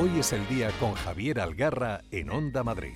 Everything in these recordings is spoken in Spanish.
Hoy es el día con Javier Algarra en Onda Madrid.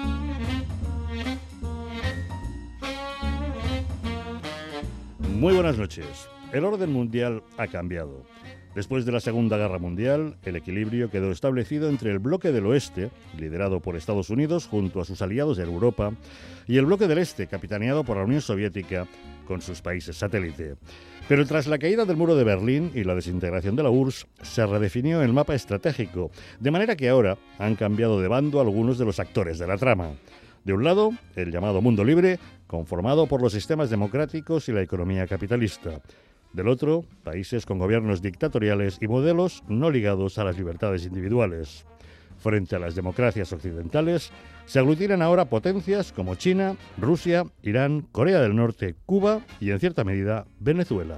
Muy buenas noches. El orden mundial ha cambiado. Después de la Segunda Guerra Mundial, el equilibrio quedó establecido entre el bloque del oeste, liderado por Estados Unidos junto a sus aliados en Europa, y el bloque del este, capitaneado por la Unión Soviética con sus países satélite. Pero tras la caída del muro de Berlín y la desintegración de la URSS, se redefinió el mapa estratégico, de manera que ahora han cambiado de bando algunos de los actores de la trama. De un lado, el llamado mundo libre, conformado por los sistemas democráticos y la economía capitalista. Del otro, países con gobiernos dictatoriales y modelos no ligados a las libertades individuales. Frente a las democracias occidentales, se aglutinan ahora potencias como China, Rusia, Irán, Corea del Norte, Cuba y, en cierta medida, Venezuela.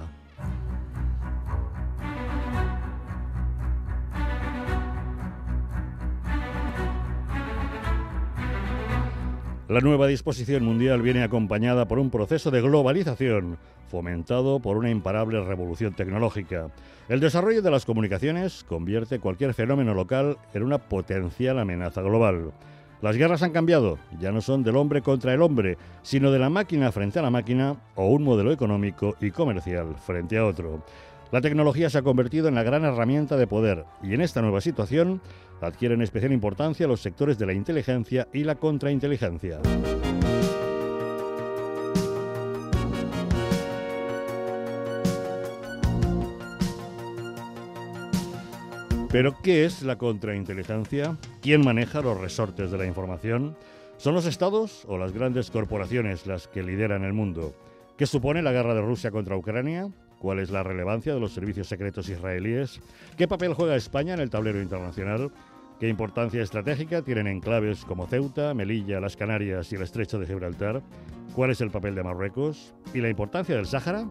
La nueva disposición mundial viene acompañada por un proceso de globalización, fomentado por una imparable revolución tecnológica. El desarrollo de las comunicaciones convierte cualquier fenómeno local en una potencial amenaza global. Las guerras han cambiado, ya no son del hombre contra el hombre, sino de la máquina frente a la máquina o un modelo económico y comercial frente a otro. La tecnología se ha convertido en la gran herramienta de poder y en esta nueva situación adquieren especial importancia los sectores de la inteligencia y la contrainteligencia. ¿Pero qué es la contrainteligencia? ¿Quién maneja los resortes de la información? ¿Son los estados o las grandes corporaciones las que lideran el mundo? ¿Qué supone la guerra de Rusia contra Ucrania? ¿Cuál es la relevancia de los servicios secretos israelíes? ¿Qué papel juega España en el tablero internacional? ¿Qué importancia estratégica tienen enclaves como Ceuta, Melilla, las Canarias y el Estrecho de Gibraltar? ¿Cuál es el papel de Marruecos? ¿Y la importancia del Sáhara?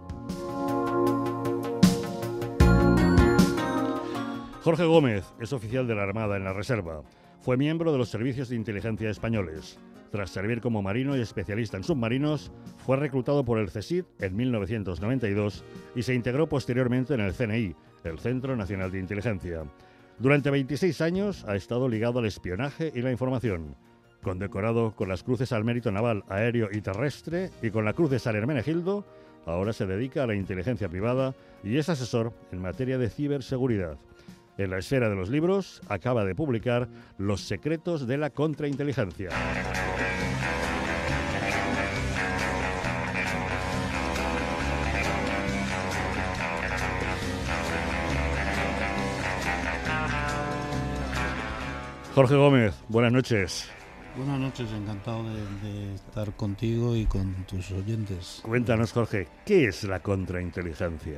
Jorge Gómez es oficial de la Armada en la Reserva. Fue miembro de los servicios de inteligencia españoles. Tras servir como marino y especialista en submarinos, fue reclutado por el CSIC en 1992 y se integró posteriormente en el CNI, el Centro Nacional de Inteligencia. Durante 26 años ha estado ligado al espionaje y la información. Condecorado con las Cruces al Mérito Naval, Aéreo y Terrestre y con la Cruz de San Hermenegildo, ahora se dedica a la inteligencia privada y es asesor en materia de ciberseguridad. En la esfera de los libros, acaba de publicar Los secretos de la contrainteligencia. Jorge Gómez, buenas noches. Buenas noches, encantado de estar contigo y con tus oyentes. Cuéntanos, Jorge, ¿qué es la contrainteligencia?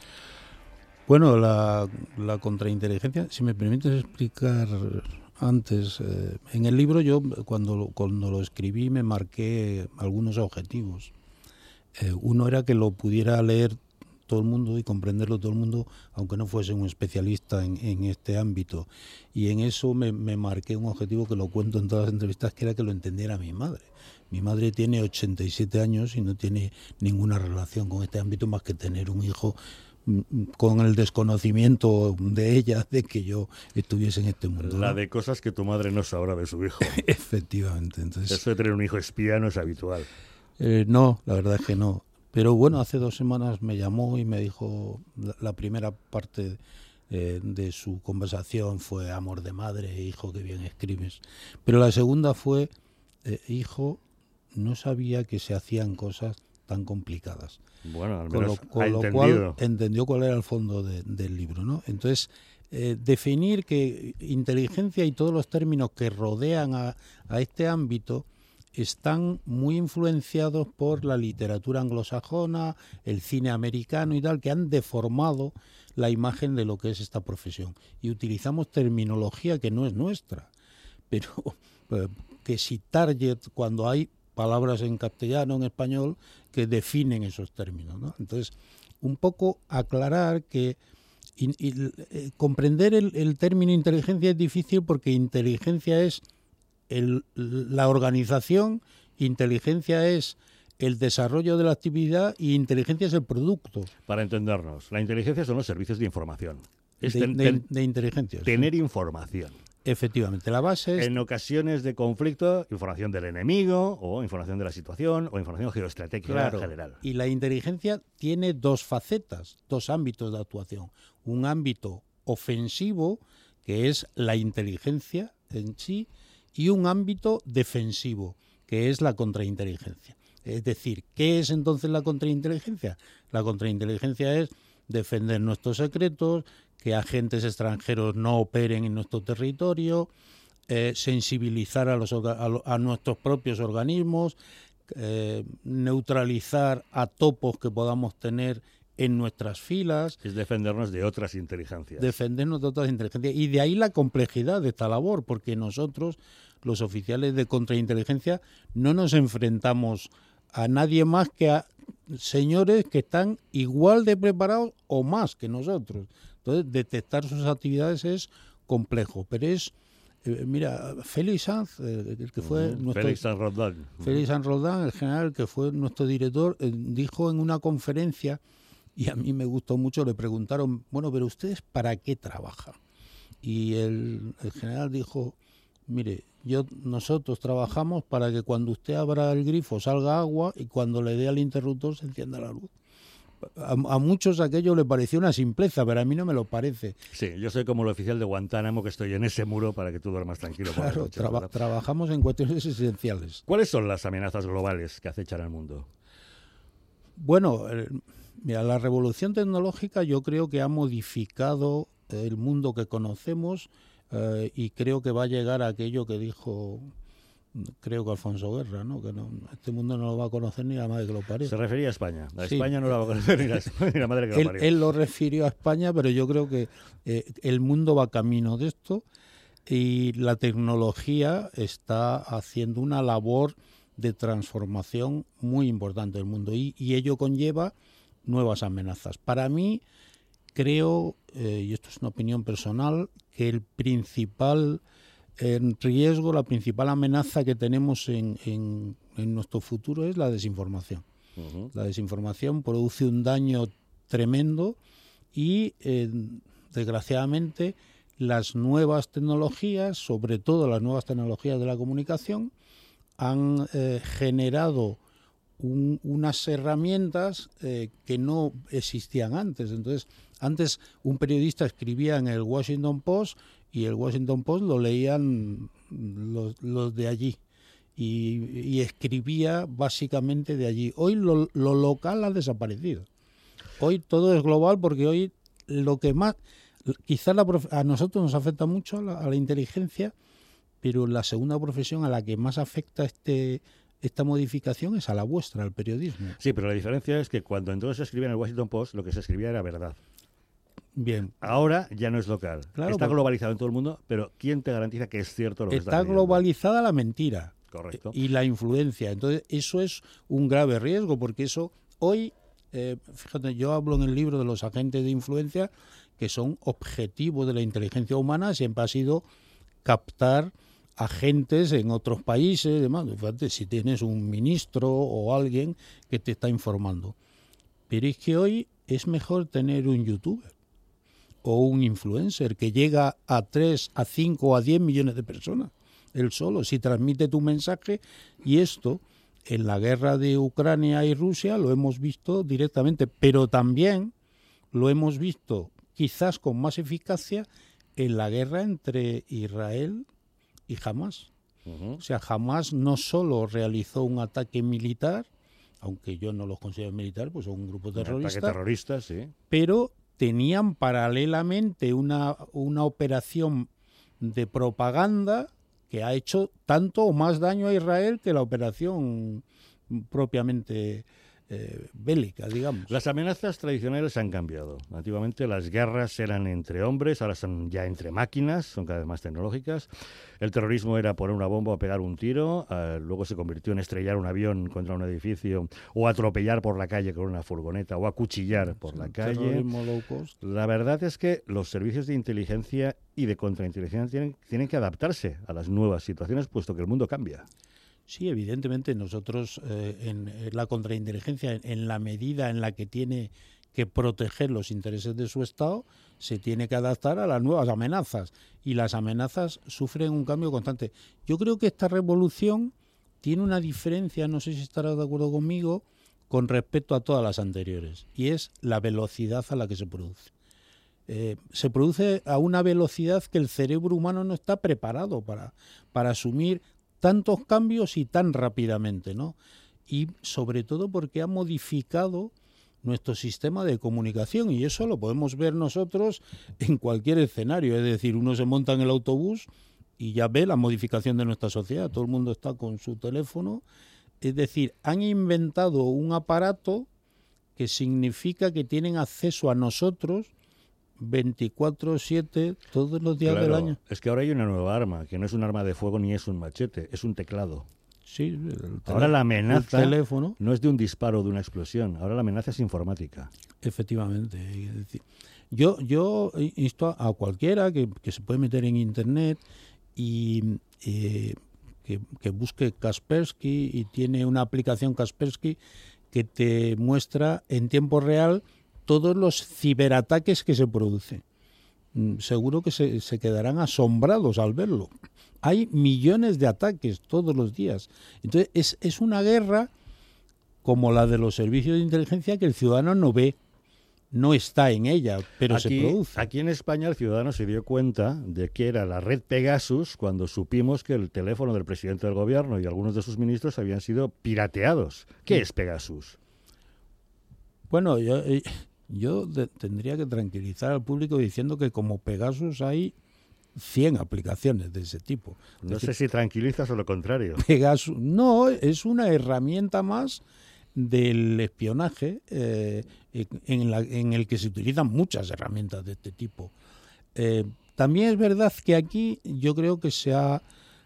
Bueno, la contrainteligencia, si me permites explicar antes, en el libro yo cuando lo escribí me marqué algunos objetivos. Uno era que lo pudiera leer todo el mundo y comprenderlo todo el mundo, aunque no fuese un especialista en este ámbito. Y en eso me marqué un objetivo que lo cuento en todas las entrevistas, que era que lo entendiera mi madre. Mi madre tiene 87 años y no tiene ninguna relación con este ámbito más que tener un hijo con el desconocimiento de ella de que yo estuviese en este mundo. La de cosas que tu madre no sabrá de su hijo. Efectivamente. Entonces, eso de tener un hijo espía no es habitual. No, la verdad es que no. Pero bueno, hace 2 semanas me llamó y me dijo, la primera parte de su conversación fue amor de madre, hijo, qué bien escribes. Pero la segunda fue, hijo, no sabía que se hacían cosas tan complicadas. Bueno, al menos con lo cual entendió cuál era el fondo del libro, ¿no? Entonces, definir que inteligencia y todos los términos que rodean a este ámbito están muy influenciados por la literatura anglosajona, el cine americano y tal, que han deformado la imagen de lo que es esta profesión. Y utilizamos terminología que no es nuestra, pero que si target, cuando hay palabras en castellano, en español, que definen esos términos, ¿no? Entonces, un poco aclarar que comprender el término inteligencia es difícil porque inteligencia es la organización, inteligencia es el desarrollo de la actividad y inteligencia es el producto. Para entendernos, la inteligencia son los servicios de información. Es de inteligencia. Tener sí. información. Efectivamente, la base es... En ocasiones de conflicto, información del enemigo, o información de la situación, o información geoestratégica general. Y la inteligencia tiene dos facetas, dos ámbitos de actuación. Un ámbito ofensivo, que es la inteligencia en sí, y un ámbito defensivo, que es la contrainteligencia. Es decir, ¿qué es entonces la contrainteligencia? La contrainteligencia es defender nuestros secretos, que agentes extranjeros no operen en nuestro territorio, sensibilizar a nuestros propios organismos, neutralizar a topos que podamos tener en nuestras filas. Es defendernos de otras inteligencias. Defendernos de otras inteligencias. Y de ahí la complejidad de esta labor, porque nosotros, los oficiales de contrainteligencia, no nos enfrentamos a nadie más que a señores que están igual de preparados o más que nosotros. Entonces, detectar sus actividades es complejo, pero es... mira, Félix Sanz, el que fue nuestro... Félix Sanz Roldán. Félix Sanz Roldán, el general que fue nuestro director, dijo en una conferencia, y a mí me gustó mucho, le preguntaron, bueno, pero ¿ustedes para qué trabajan? Y el general dijo, mire, nosotros trabajamos para que cuando usted abra el grifo salga agua y cuando le dé al interruptor se encienda la luz. A muchos aquello le pareció una simpleza, pero a mí no me lo parece. Sí, yo soy como el oficial de Guantánamo que estoy en ese muro para que tú duermas tranquilo. Claro, trabajamos en cuestiones esenciales. ¿Cuáles son las amenazas globales que acechan al mundo? Bueno, mira, la revolución tecnológica yo creo que ha modificado el mundo que conocemos y creo que va a llegar a aquello que dijo... creo que Alfonso Guerra, ¿no? Que este mundo no lo va a conocer ni la madre que lo parió. Se refería a España. Sí. España no la va a conocer ni la madre que lo parió. Él lo refirió a España, pero yo creo que el mundo va camino de esto y la tecnología está haciendo una labor de transformación muy importante del mundo y ello conlleva nuevas amenazas. Para mí, creo, y esto es una opinión personal, que el principal... en riesgo, la principal amenaza que tenemos en nuestro futuro es la desinformación. Uh-huh. La desinformación produce un daño tremendo y, desgraciadamente, las nuevas tecnologías, sobre todo las nuevas tecnologías de la comunicación, han generado unas herramientas que no existían antes. Entonces, antes un periodista escribía en el Washington Post y el Washington Post lo leían los de allí y escribía básicamente de allí. Hoy lo local ha desaparecido. Hoy todo es global porque hoy lo que más... Quizás a nosotros nos afecta mucho a la inteligencia, pero la segunda profesión a la que más afecta esta modificación es a la vuestra, al periodismo. Sí, pero la diferencia es que cuando entonces se escribía en el Washington Post, lo que se escribía era verdad. Bien. Ahora ya no es local. Claro, está globalizado en todo el mundo, pero ¿quién te garantiza que es cierto lo que estás leyendo? Está globalizada la mentira. Correcto. Y la influencia. Entonces, eso es un grave riesgo, porque eso hoy, fíjate, yo hablo en el libro de los agentes de influencia, que son objetivos de la inteligencia humana, siempre ha sido captar agentes en otros países, demás. Fíjate, si tienes un ministro o alguien que te está informando. Pero es que hoy es mejor tener un youtuber o un influencer que llega a 3, a 5 o a 10 millones de personas, él solo, si transmite tu mensaje. Y esto, en la guerra de Ucrania y Rusia, lo hemos visto directamente, pero también lo hemos visto, quizás con más eficacia, en la guerra entre Israel y Hamás. Uh-huh. O sea, Hamás no solo realizó un ataque militar, aunque yo no los considero militar, pues son un grupo terrorista. Un ataque terrorista, sí. Pero tenían paralelamente una operación de propaganda que ha hecho tanto o más daño a Israel que la operación propiamente bélica, digamos. Las amenazas tradicionales han cambiado. Antiguamente las guerras eran entre hombres, ahora son ya entre máquinas, son cada vez más tecnológicas. El terrorismo era poner una bomba o pegar un tiro, luego se convirtió en estrellar un avión contra un edificio o atropellar por la calle con una furgoneta o acuchillar por la calle. Terrorismo low cost. La verdad es que los servicios de inteligencia y de contrainteligencia tienen que adaptarse a las nuevas situaciones, puesto que el mundo cambia. Sí, evidentemente nosotros en la contrainteligencia, en la medida en la que tiene que proteger los intereses de su Estado, se tiene que adaptar a las nuevas amenazas. Y las amenazas sufren un cambio constante. Yo creo que esta revolución tiene una diferencia, no sé si estarás de acuerdo conmigo, con respecto a todas las anteriores. Y es la velocidad a la que se produce. Se produce a una velocidad que el cerebro humano no está preparado para asumir tantos cambios y tan rápidamente, ¿no? Y sobre todo porque ha modificado nuestro sistema de comunicación, y eso lo podemos ver nosotros en cualquier escenario. Es decir, uno se monta en el autobús y ya ve la modificación de nuestra sociedad. Todo el mundo está con su teléfono. Es decir, han inventado un aparato que significa que tienen acceso a nosotros 24/7 todos los días del año. Es que ahora hay una nueva arma, que no es un arma de fuego ni es un machete, es un teclado. Sí, ahora la amenaza teléfono no es de un disparo o de una explosión, ahora la amenaza es informática. Efectivamente. Es decir, yo insto a cualquiera que se puede meter en Internet y que busque Kaspersky, y tiene una aplicación Kaspersky que te muestra en tiempo real todos los ciberataques que se producen. Seguro que se quedarán asombrados al verlo. Hay millones de ataques todos los días. Entonces es una guerra como la de los servicios de inteligencia que el ciudadano no ve, no está en ella, pero se produce. Aquí en España el ciudadano se dio cuenta de que era la red Pegasus cuando supimos que el teléfono del presidente del gobierno y algunos de sus ministros habían sido pirateados. ¿Qué es Pegasus? Bueno, yo tendría que tranquilizar al público diciendo que como Pegasus hay 100 aplicaciones de ese tipo. No sé si tranquilizas o lo contrario. Pegasus no, es una herramienta más del espionaje en el que se utilizan muchas herramientas de este tipo. También es verdad que aquí yo creo que se ha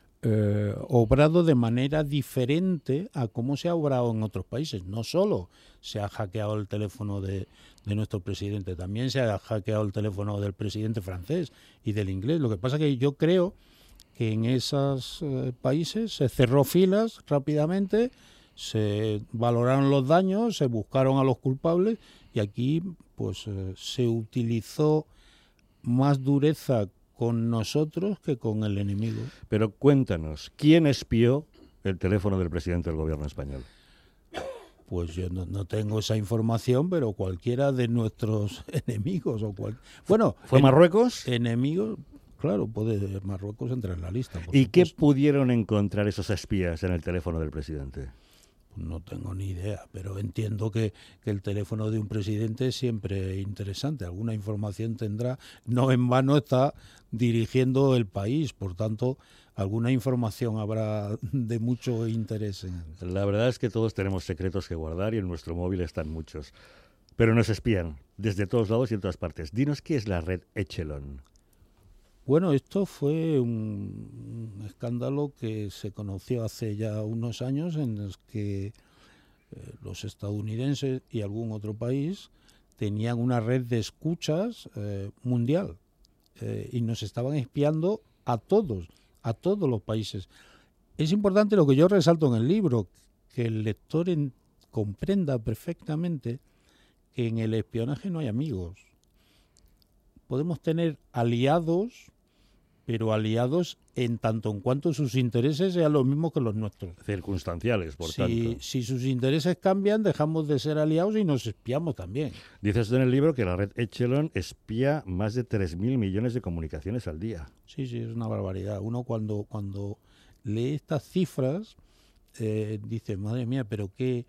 obrado de manera diferente a cómo se ha obrado en otros países. No solo se ha hackeado el teléfono de nuestro presidente, también se ha hackeado el teléfono del presidente francés y del inglés. Lo que pasa es que yo creo que en esos países se cerró filas rápidamente, se valoraron los daños, se buscaron a los culpables, y aquí pues se utilizó más dureza con nosotros que con el enemigo. Pero cuéntanos, ¿quién espió el teléfono del presidente del gobierno español? Pues yo no tengo esa información, pero cualquiera de nuestros enemigos bueno, ¿fue Marruecos? Enemigos, claro, Marruecos entra en la lista. ¿Y qué pudieron encontrar esos espías en el teléfono del presidente? No tengo ni idea, pero entiendo que el teléfono de un presidente es siempre interesante. Alguna información tendrá. No en vano está dirigiendo el país, por tanto, alguna información habrá de mucho interés. La verdad es que todos tenemos secretos que guardar y en nuestro móvil están muchos. Pero nos espían desde todos lados y en todas partes. Dinos qué es la red Echelon. Bueno, esto fue un escándalo que se conoció hace ya unos años, en los que los estadounidenses y algún otro país tenían una red de escuchas mundial y nos estaban espiando a todos los países. Es importante lo que yo resalto en el libro, que el lector comprenda perfectamente que en el espionaje no hay amigos. Podemos tener aliados, pero aliados en tanto en cuanto sus intereses sean los mismos que los nuestros. Circunstanciales, por tanto. Si sus intereses cambian, dejamos de ser aliados y nos espiamos también. Dices en el libro que la red Echelon espía más de 3.000 millones de comunicaciones al día. Sí, es una barbaridad. Uno cuando lee estas cifras dice, madre mía, pero qué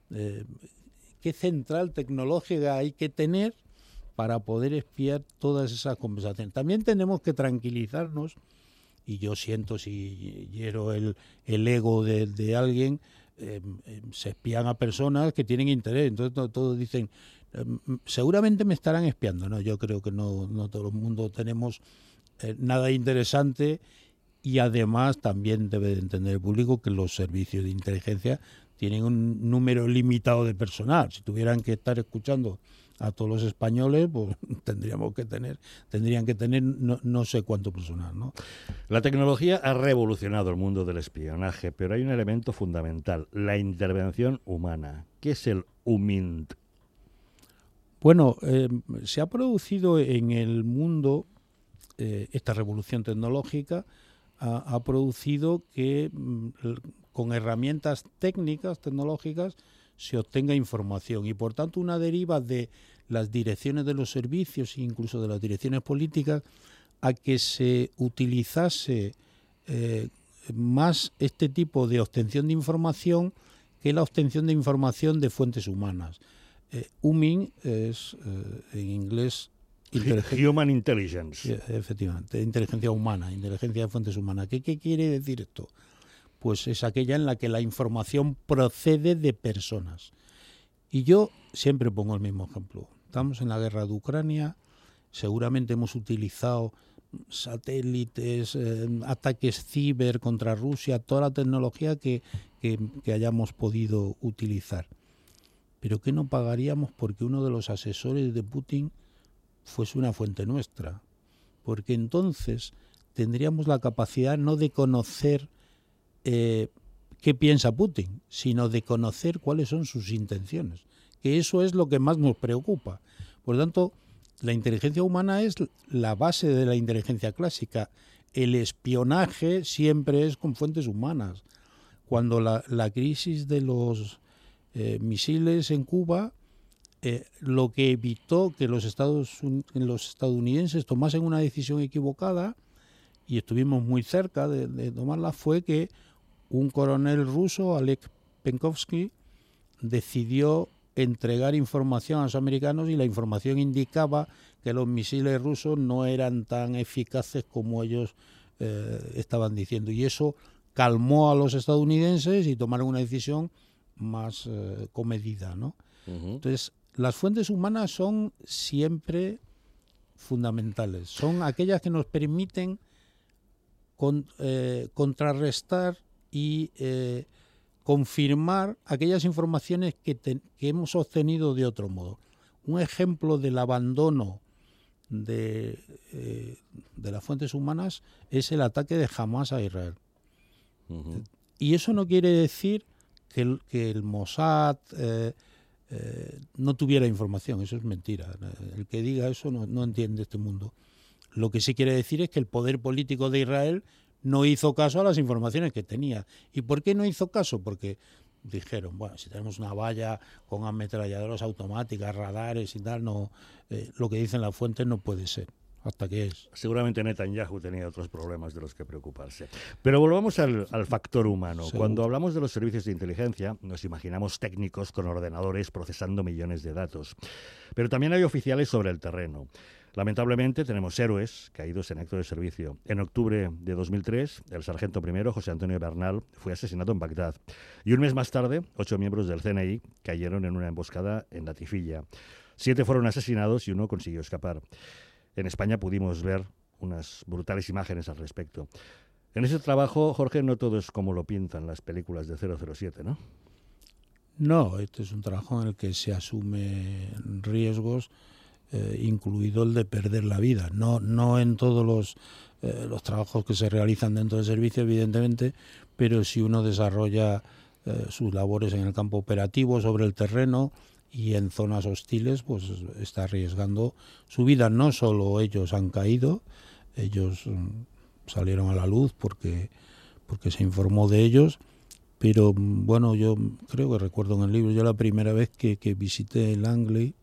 central tecnológica hay que tener para poder espiar todas esas conversaciones. También tenemos que tranquilizarnos, y yo siento si hiero el ego de alguien, se espían a personas que tienen interés, entonces todos dicen, seguramente me estarán espiando. No, yo creo que no todo el mundo tenemos nada interesante, y además también debe de entender el público que los servicios de inteligencia tienen un número limitado de personal. Si tuvieran que estar escuchando a todos los españoles, pues tendrían que tener no sé cuánto personal, ¿no? La tecnología ha revolucionado el mundo del espionaje, pero hay un elemento fundamental, la intervención humana. ¿Qué es el HUMINT? Bueno, se ha producido en el mundo esta revolución tecnológica, ha producido que con herramientas técnicas, tecnológicas, se obtenga información y por tanto una deriva de las direcciones de los servicios e incluso de las direcciones políticas a que se utilizase más este tipo de obtención de información que la obtención de información de fuentes humanas. Humming es en inglés Human Intelligence. Sí, efectivamente, inteligencia humana, inteligencia de fuentes humanas. ¿Qué quiere decir esto? Pues es aquella en la que la información procede de personas. Y yo siempre pongo el mismo ejemplo. Estamos en la guerra de Ucrania, seguramente hemos utilizado satélites, ataques ciber contra Rusia, toda la tecnología que hayamos podido utilizar. Pero ¿qué no pagaríamos porque uno de los asesores de Putin fuese una fuente nuestra? Porque entonces tendríamos la capacidad no de conocer qué piensa Putin, sino de conocer cuáles son sus intenciones, que eso es lo que más nos preocupa. Por lo tanto, la inteligencia humana es la base de la inteligencia clásica. El espionaje siempre es con fuentes humanas. Cuando la crisis de los misiles en Cuba, lo que evitó que los estadounidenses tomasen una decisión equivocada, y estuvimos muy cerca de tomarla, fue que un coronel ruso, Oleg Penkovsky, decidió entregar información a los americanos y la información indicaba que los misiles rusos no eran tan eficaces como ellos estaban diciendo. Y eso calmó a los estadounidenses y tomaron una decisión más comedida, ¿no? Uh-huh. Entonces, las fuentes humanas son siempre fundamentales. Son aquellas que nos permiten contrarrestar y confirmar aquellas informaciones que hemos obtenido de otro modo. Un ejemplo del abandono de las fuentes humanas es el ataque de Hamás a Israel. Uh-huh. Y eso no quiere decir que el Mossad no tuviera información, eso es mentira. El que diga eso no entiende este mundo. Lo que sí quiere decir es que el poder político de Israel no hizo caso a las informaciones que tenía. ¿Y por qué no hizo caso? Porque dijeron, bueno, si tenemos una valla con ametralladoras automáticas, radares y tal, no, lo que dicen las fuentes no puede ser. Hasta que es. Seguramente Netanyahu tenía otros problemas de los que preocuparse. Pero volvamos al factor humano. Seguro. Cuando hablamos de los servicios de inteligencia, nos imaginamos técnicos con ordenadores procesando millones de datos. Pero también hay oficiales sobre el terreno. Lamentablemente tenemos héroes caídos en acto de servicio. En octubre de 2003, el sargento primero, José Antonio Bernal, fue asesinado en Bagdad. Y un mes más tarde, 8 miembros del CNI cayeron en una emboscada en La Tifilla. 7 fueron asesinados y 1 consiguió escapar. En España pudimos ver unas brutales imágenes al respecto. En ese trabajo, Jorge, no todo es como lo pintan las películas de 007, ¿no? No, este es un trabajo en el que se asumen riesgos, incluido el de perder la vida. No en todos los trabajos que se realizan dentro del servicio, evidentemente, pero si uno desarrolla sus labores en el campo operativo, sobre el terreno y en zonas hostiles, pues está arriesgando su vida. No solo ellos han caído, ellos salieron a la luz porque se informó de ellos, pero bueno, yo creo que recuerdo en el libro, yo la primera vez que visité el Langley,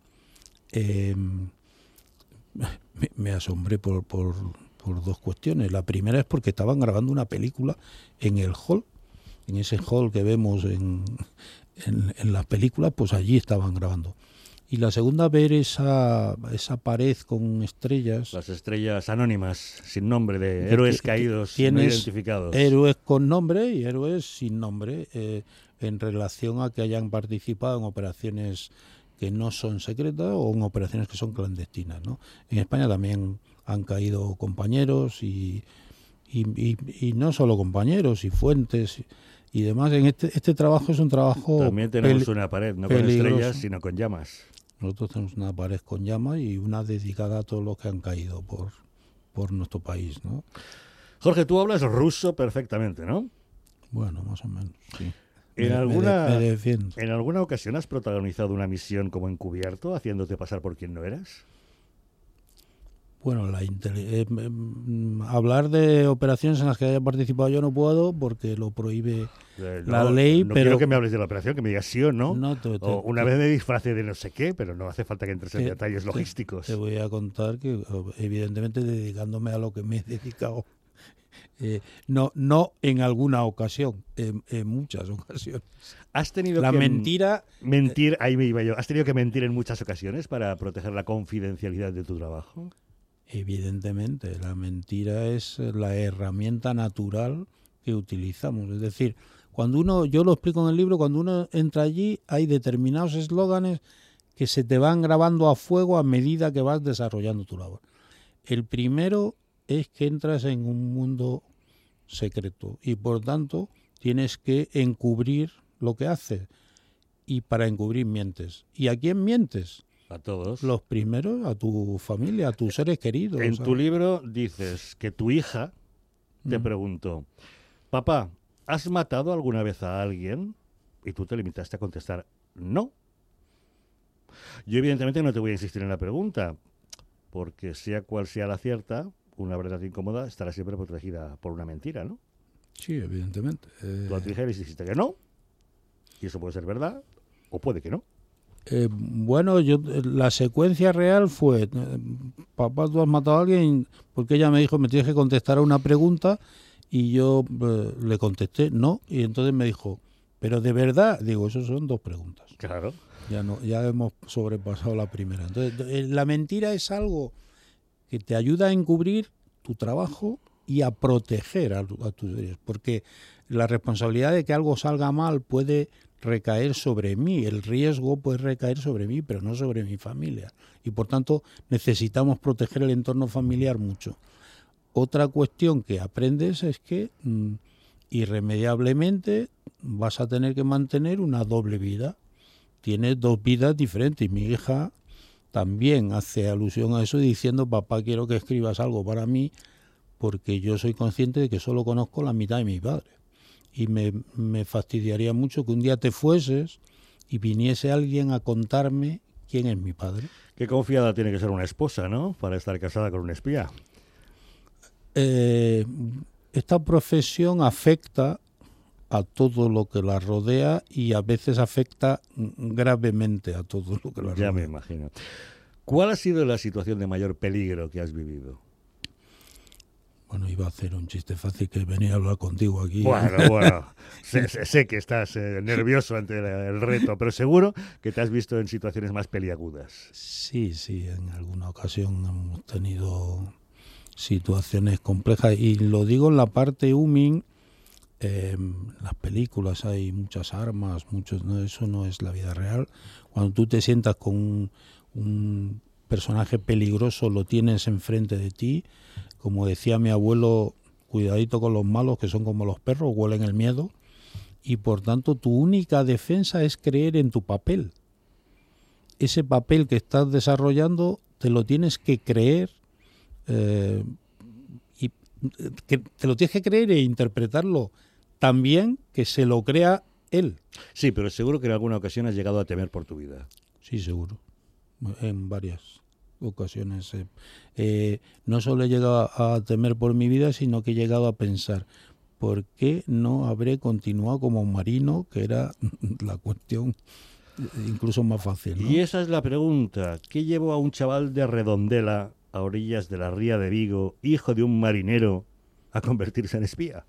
me asombré por 2 cuestiones. La primera es porque estaban grabando una película en el hall, en ese hall que vemos en las películas, pues allí estaban grabando. Y la segunda, ver esa pared con estrellas. Las estrellas anónimas, sin nombre, de héroes caídos, no identificados. Héroes con nombre y héroes sin nombre, en relación a que hayan participado en operaciones que no son secretas o en operaciones que son clandestinas, ¿no? En España también han caído compañeros y no solo compañeros, y fuentes y demás. En este trabajo es un trabajo también tenemos una pared, no con estrellas, sino con llamas. Nosotros tenemos una pared con llamas y una dedicada a todos los que han caído por nuestro país, ¿no? Jorge, tú hablas ruso perfectamente, ¿no? Bueno, más o menos, sí. ¿En me defiendo. ¿En alguna ocasión has protagonizado una misión como encubierto, haciéndote pasar por quien no eras? Bueno, hablar de operaciones en las que haya participado yo no puedo porque lo prohíbe la ley. No pero quiero que me hables de la operación, que me digas sí o no. O una te- vez me disfracé de no sé qué, pero no hace falta que entres en detalles logísticos. Te voy a contar que, evidentemente, dedicándome a lo que me he dedicado, no en alguna ocasión, en muchas ocasiones. ¿Has tenido La que mentira... mentir? Ahí me iba yo. ¿Has tenido que mentir en muchas ocasiones para proteger la confidencialidad de tu trabajo? Evidentemente, la mentira es la herramienta natural que utilizamos. Es decir, yo lo explico en el libro, cuando uno entra allí hay determinados eslóganes que se te van grabando a fuego a medida que vas desarrollando tu labor. El primero es que entras en un mundo secreto y por tanto tienes que encubrir lo que haces y para encubrir mientes. ¿Y a quién mientes? A todos. Los primeros, a tu familia, a tus seres queridos. En tu libro dices que tu hija te preguntó: papá, ¿has matado alguna vez a alguien? Y tú te limitaste a contestar no. Yo evidentemente no te voy a insistir en la pregunta, porque sea cual sea la cierta, una verdad incómoda estará siempre protegida por una mentira, ¿no? Sí, evidentemente. Tú a tu hija le dijiste que no, y eso puede ser verdad, o puede que no. Bueno, la secuencia real fue, papá, ¿tú has matado a alguien? Porque ella me dijo, me tienes que contestar a una pregunta, y yo le contesté no, y entonces me dijo, ¿pero de verdad? Digo, eso son dos preguntas. Claro. Ya hemos sobrepasado la primera. Entonces, la mentira es algo que te ayuda a encubrir tu trabajo y a proteger a tus seres, porque la responsabilidad de que algo salga mal puede recaer sobre mí, el riesgo puede recaer sobre mí, pero no sobre mi familia, y por tanto necesitamos proteger el entorno familiar mucho. Otra cuestión que aprendes es que irremediablemente vas a tener que mantener una doble vida. Tienes dos vidas diferentes, y mi hija también hace alusión a eso diciendo, papá, quiero que escribas algo para mí, porque yo soy consciente de que solo conozco la mitad de mi padre. Y me fastidiaría mucho que un día te fueses y viniese alguien a contarme quién es mi padre. Qué confiada tiene que ser una esposa, ¿no?, para estar casada con un espía. Esta profesión afecta a todo lo que la rodea y a veces afecta gravemente a todo lo que la rodea. Ya me imagino. ¿Cuál ha sido la situación de mayor peligro que has vivido? Bueno, iba a hacer un chiste fácil, que venía a hablar contigo aquí. Bueno, sé que estás nervioso ante el reto, pero seguro que te has visto en situaciones más peliagudas. Sí, en alguna ocasión hemos tenido situaciones complejas, y lo digo en la parte humming. En las películas hay muchas armas, eso no es la vida real. Cuando tú te sientas con un personaje peligroso, lo tienes enfrente de ti. Como decía mi abuelo, cuidadito con los malos, que son como los perros, huelen el miedo. Y por tanto tu única defensa es creer en tu papel. Ese papel que estás desarrollando te lo tienes que creer, y que te lo tienes que creer e interpretarlo tan bien que se lo crea él. Sí, pero seguro que en alguna ocasión has llegado a temer por tu vida. Sí, seguro. En varias ocasiones. No solo he llegado a temer por mi vida, sino que he llegado a pensar, ¿por qué no habré continuado como marino? Que era la cuestión incluso más fácil, ¿no? Y esa es la pregunta. ¿Qué llevó a un chaval de Redondela, a orillas de la ría de Vigo, hijo de un marinero, a convertirse en espía?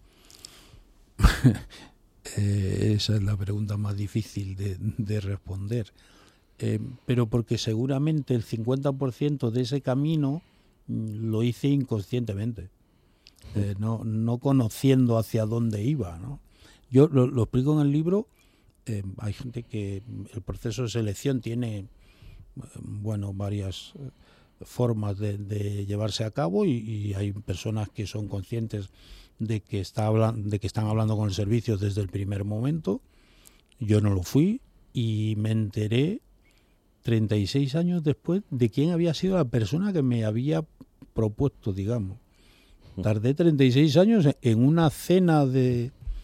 Esa es la pregunta más difícil de responder. Pero porque seguramente el 50% de ese camino lo hice inconscientemente, no conociendo hacia dónde iba, ¿no? Yo lo explico en el libro. Hay gente que el proceso de selección tiene varias formas de llevarse a cabo, y hay personas que son conscientes de que están hablando con el servicio desde el primer momento. Yo no lo fui, y me enteré 36 años después de quién había sido la persona que me había propuesto, digamos. Tardé 36 años en una cena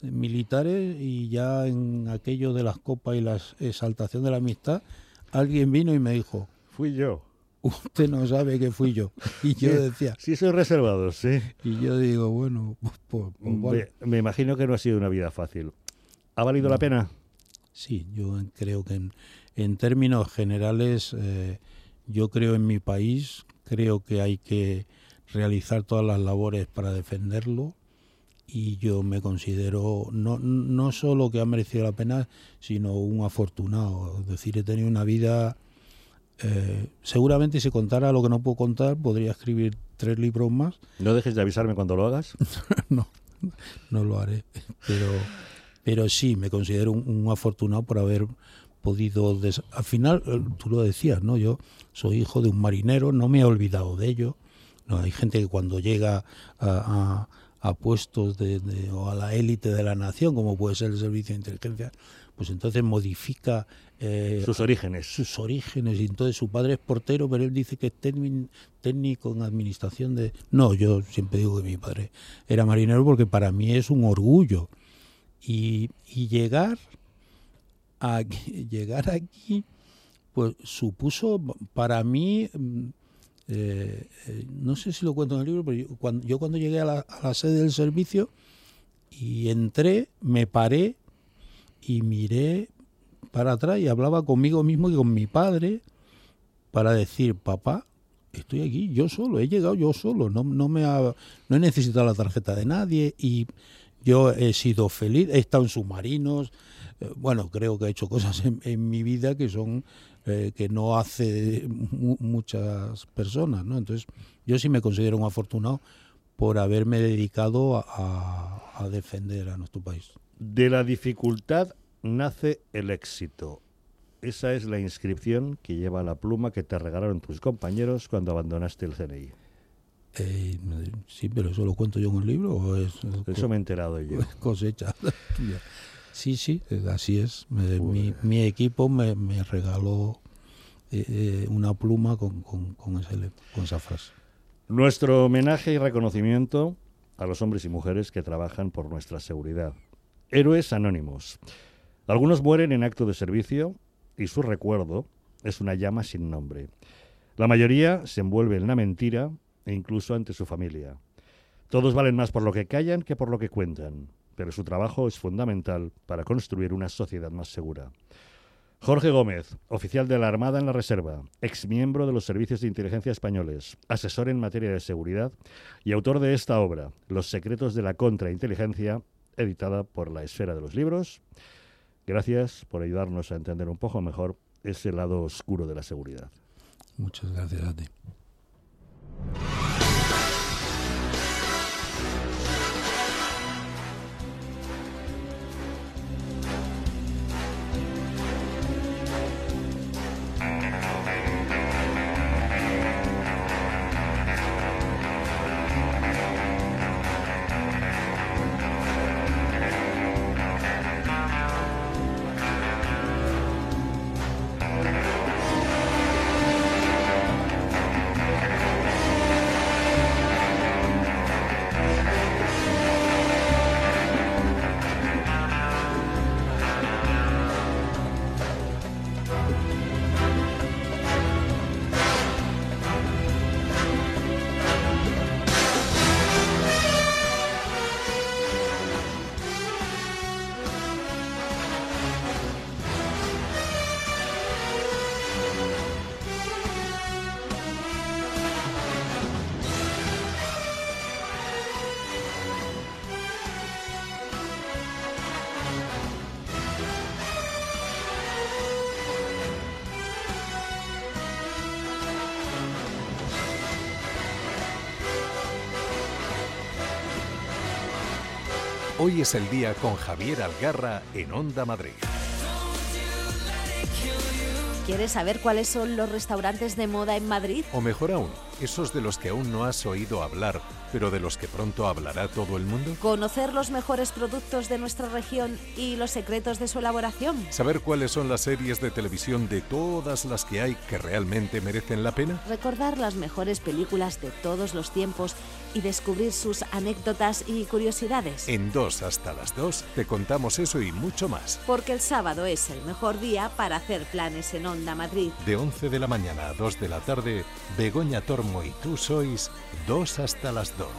militares, y ya en aquello de las copas y la exaltación de la amistad, alguien vino y me dijo: Fui yo. Usted no sabe que fui yo. Y yo decía... Sí, soy reservado, sí. Y yo digo, bueno, pues vale. Me imagino que no ha sido una vida fácil. ¿Ha valido la pena? Sí, yo creo que en términos generales, yo creo en mi país, creo que hay que realizar todas las labores para defenderlo, y yo me considero no solo que ha merecido la pena, sino un afortunado. Es decir, he tenido una vida... seguramente si contara lo que no puedo contar, podría escribir 3 libros más. No dejes de avisarme cuando lo hagas. No lo haré, pero sí, me considero un afortunado por haber podido... Al final, tú lo decías, ¿no? Yo soy hijo de un marinero, no me he olvidado de ello. No, hay gente que cuando llega a puestos o a la élite de la nación, como puede ser el servicio de inteligencia, pues entonces modifica sus orígenes. Y entonces su padre es portero, pero él dice que es técnico en administración de... No, yo siempre digo que mi padre era marinero, porque para mí es un orgullo. Y llegar aquí, pues supuso para mí... no sé si lo cuento en el libro, pero yo cuando llegué a la sede del servicio y entré, me paré y miré para atrás y hablaba conmigo mismo y con mi padre para decir: papá, estoy aquí yo solo, he llegado yo solo, no he necesitado la tarjeta de nadie, y yo he sido feliz, he estado en submarinos, bueno, creo que he hecho cosas en mi vida que son que no hace muchas personas, ¿no? Entonces yo sí me considero un afortunado por haberme dedicado a defender a nuestro país. De la dificultad nace el éxito. Esa es la inscripción que lleva la pluma que te regalaron tus compañeros cuando abandonaste el CNI. Sí, pero ¿eso lo cuento yo en el libro o es...? Eso me he enterado yo. Cosecha. Sí, así es. Mi equipo me regaló una pluma con esa frase. Nuestro homenaje y reconocimiento a los hombres y mujeres que trabajan por nuestra seguridad. Héroes anónimos. Algunos mueren en acto de servicio y su recuerdo es una llama sin nombre. La mayoría se envuelve en la mentira e incluso ante su familia. Todos valen más por lo que callan que por lo que cuentan, pero su trabajo es fundamental para construir una sociedad más segura. Jorge Gómez, oficial de la Armada en la Reserva, exmiembro de los servicios de inteligencia españoles, asesor en materia de seguridad y autor de esta obra, Los secretos de la contrainteligencia, editada por La Esfera de los Libros. Gracias por ayudarnos a entender un poco mejor ese lado oscuro de la seguridad. Muchas gracias a ti. Hoy es el día con Javier Algarra en Onda Madrid. ¿Quieres saber cuáles son los restaurantes de moda en Madrid? O mejor aún, ¿Esos de los que aún no has oído hablar, pero de los que pronto hablará todo el mundo? ¿Conocer los mejores productos de nuestra región y los secretos de su elaboración? ¿Saber cuáles son las series de televisión de todas las que hay que realmente merecen la pena? Recordar las mejores películas de todos los tiempos y descubrir sus anécdotas y curiosidades. En 2 hasta las 2 te contamos eso y mucho más. Porque el sábado es el mejor día para hacer planes en Onda Madrid. De 11 de la mañana a 2 de la tarde, Begoña Tormo y tú sois 2 hasta las 2.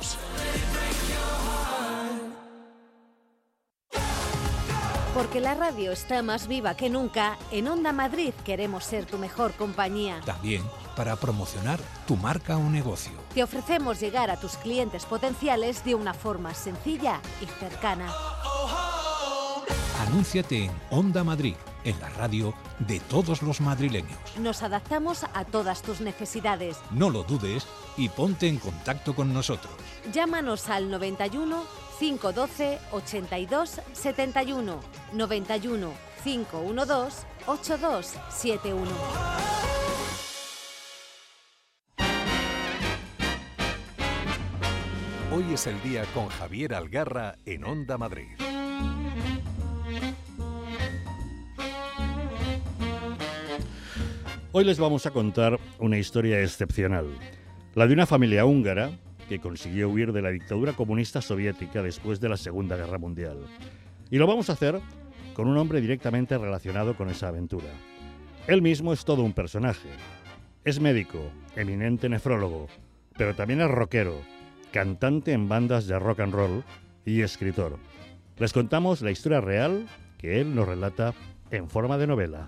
Porque la radio está más viva que nunca, en Onda Madrid queremos ser tu mejor compañía. También para promocionar tu marca o negocio. Te ofrecemos llegar a tus clientes potenciales de una forma sencilla y cercana. Anúnciate en Onda Madrid, en la radio de todos los madrileños. Nos adaptamos a todas tus necesidades. No lo dudes y ponte en contacto con nosotros. Llámanos al 91 512 82 71, 91 512 8271. Hoy es el día con Javier Algarra en Onda Madrid. Hoy les vamos a contar una historia excepcional, la de una familia húngara que consiguió huir de la dictadura comunista soviética después de la Segunda Guerra Mundial. Y lo vamos a hacer con un hombre directamente relacionado con esa aventura. Él mismo es todo un personaje. Es médico, eminente nefrólogo, pero también es rockero, cantante en bandas de rock and roll y escritor. Les contamos la historia real que él nos relata en forma de novela.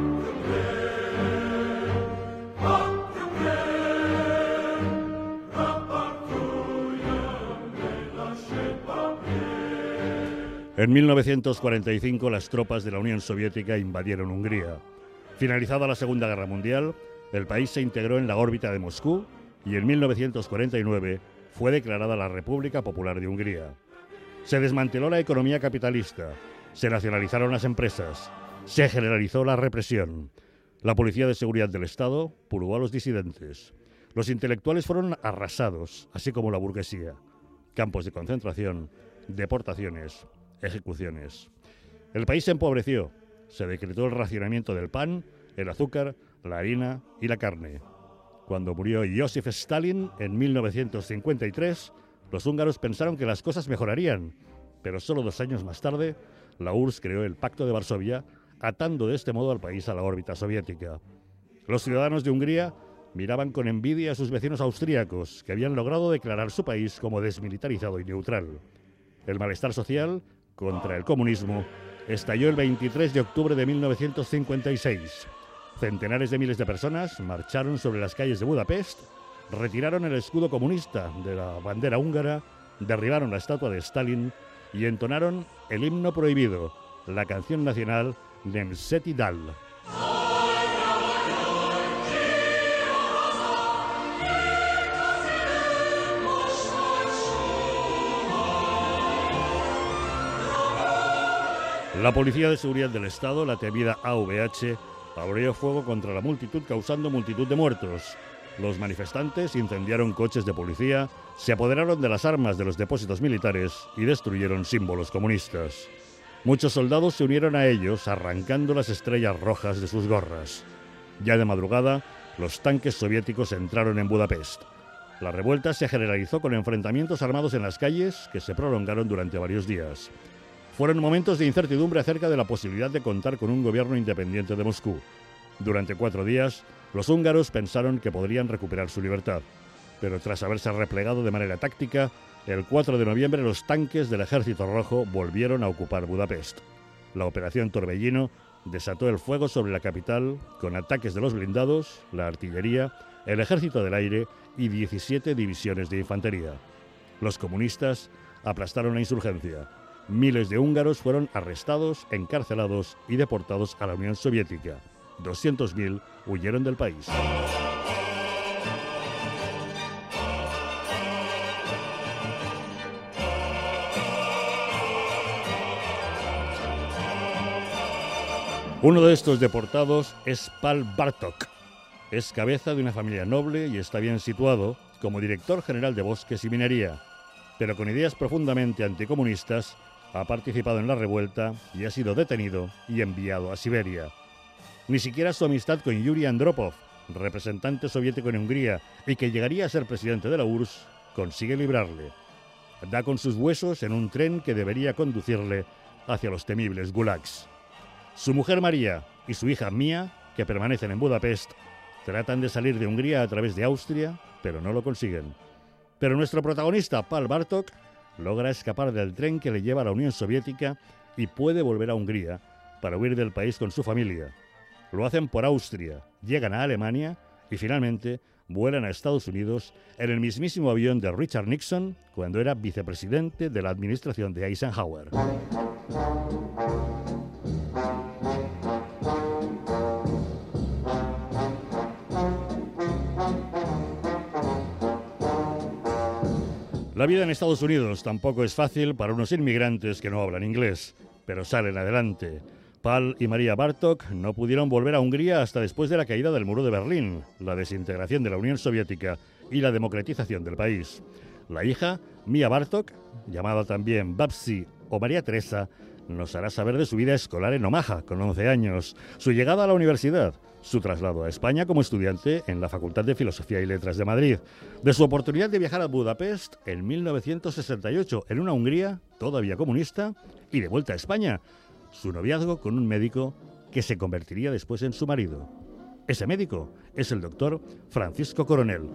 En 1945 las tropas de la Unión Soviética invadieron Hungría. Finalizada la Segunda Guerra Mundial, el país se integró en la órbita de Moscú y en 1949 fue declarada la República Popular de Hungría. Se desmanteló la economía capitalista, se nacionalizaron las empresas, se generalizó la represión. La Policía de Seguridad del Estado purgó a los disidentes. Los intelectuales fueron arrasados, así como la burguesía. Campos de concentración, deportaciones, ejecuciones. El país se empobreció. Se decretó el racionamiento del pan, el azúcar, la harina y la carne. Cuando murió Joseph Stalin en 1953, los húngaros pensaron que las cosas mejorarían, pero solo 2 años más tarde, la URSS creó el Pacto de Varsovia, atando de este modo al país a la órbita soviética. Los ciudadanos de Hungría miraban con envidia a sus vecinos austríacos, que habían logrado declarar su país como desmilitarizado y neutral. El malestar social contra el comunismo estalló el 23 de octubre de 1956. Centenares de miles de personas marcharon sobre las calles de Budapest, retiraron el escudo comunista de la bandera húngara, derribaron la estatua de Stalin y entonaron el himno prohibido, la canción nacional Nemzeti Dal. La Policía de Seguridad del Estado, la temida AVH, abrió fuego contra la multitud causando multitud de muertos. Los manifestantes incendiaron coches de policía, se apoderaron de las armas de los depósitos militares y destruyeron símbolos comunistas. Muchos soldados se unieron a ellos arrancando las estrellas rojas de sus gorras. Ya de madrugada, los tanques soviéticos entraron en Budapest. La revuelta se generalizó con enfrentamientos armados en las calles que se prolongaron durante varios días. Fueron momentos de incertidumbre acerca de la posibilidad de contar con un gobierno independiente de Moscú. Durante 4 días, los húngaros pensaron que podrían recuperar su libertad, pero tras haberse replegado de manera táctica, el 4 de noviembre los tanques del Ejército Rojo volvieron a ocupar Budapest. La Operación Torbellino desató el fuego sobre la capital con ataques de los blindados, la artillería, el Ejército del Aire y 17 divisiones de infantería. Los comunistas aplastaron la insurgencia. Miles de húngaros fueron arrestados, encarcelados y deportados a la Unión Soviética. 200.000 huyeron del país. Uno de estos deportados es Pál Bartók. es cabeza de una familia noble y está bien situado como director general de bosques y minería, pero con ideas profundamente anticomunistas ha participado en la revuelta y ha sido detenido y enviado a Siberia. Ni siquiera su amistad con Yuri Andropov, representante soviético en Hungría y que llegaría a ser presidente de la URSS, consigue librarle. Da con sus huesos en un tren que debería conducirle hacia los temibles gulags. Su mujer María y su hija Mía, que permanecen en Budapest, tratan de salir de Hungría a través de Austria, pero no lo consiguen. Pero nuestro protagonista, Pál Bartók, logra escapar del tren que le lleva a la Unión Soviética y puede volver a Hungría para huir del país con su familia. Lo hacen por Austria, llegan a Alemania y finalmente vuelan a Estados Unidos en el mismísimo avión de Richard Nixon cuando era vicepresidente de la administración de Eisenhower. La vida en Estados Unidos tampoco es fácil para unos inmigrantes que no hablan inglés, pero salen adelante. Pál y María Bartók no pudieron volver a Hungría hasta después de la caída del muro de Berlín, la desintegración de la Unión Soviética y la democratización del país. La hija, Mía Bartók, llamada también Babsi o María Teresa, nos hará saber de su vida escolar en Omaha, con 11 años, su llegada a la universidad, su traslado a España como estudiante en la Facultad de Filosofía y Letras de Madrid, de su oportunidad de viajar a Budapest en 1968 en una Hungría todavía comunista y de vuelta a España, su noviazgo con un médico que se convertiría después en su marido. Ese médico es el doctor Francisco Coronel.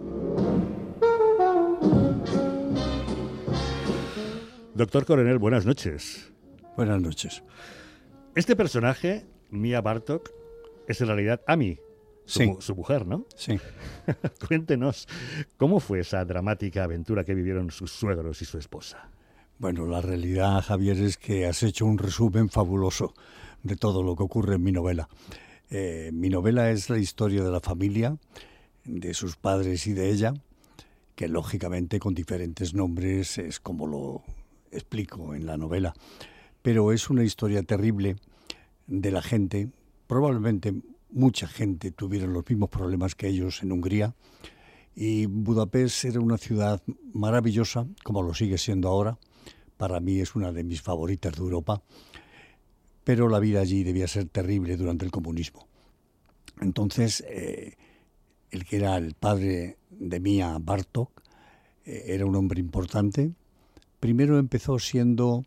Doctor Coronel, buenas noches. Buenas noches. Este personaje, Mía Bartók, es en realidad Ami, su mujer, ¿no? Sí. Cuéntenos, ¿cómo fue esa dramática aventura que vivieron sus suegros y su esposa? Bueno, la realidad, Javier, es que has hecho un resumen fabuloso de todo lo que ocurre en mi novela. Mi novela es la historia de la familia, de sus padres y de ella, que lógicamente con diferentes nombres es como lo explico en la novela. Pero es una historia terrible de la gente. Probablemente mucha gente tuvieron los mismos problemas que ellos en Hungría. Y Budapest era una ciudad maravillosa, como lo sigue siendo ahora. Para mí es una de mis favoritas de Europa. Pero la vida allí debía ser terrible durante el comunismo. Entonces, el que era el padre de Mía Bartók era un hombre importante. Primero empezó siendo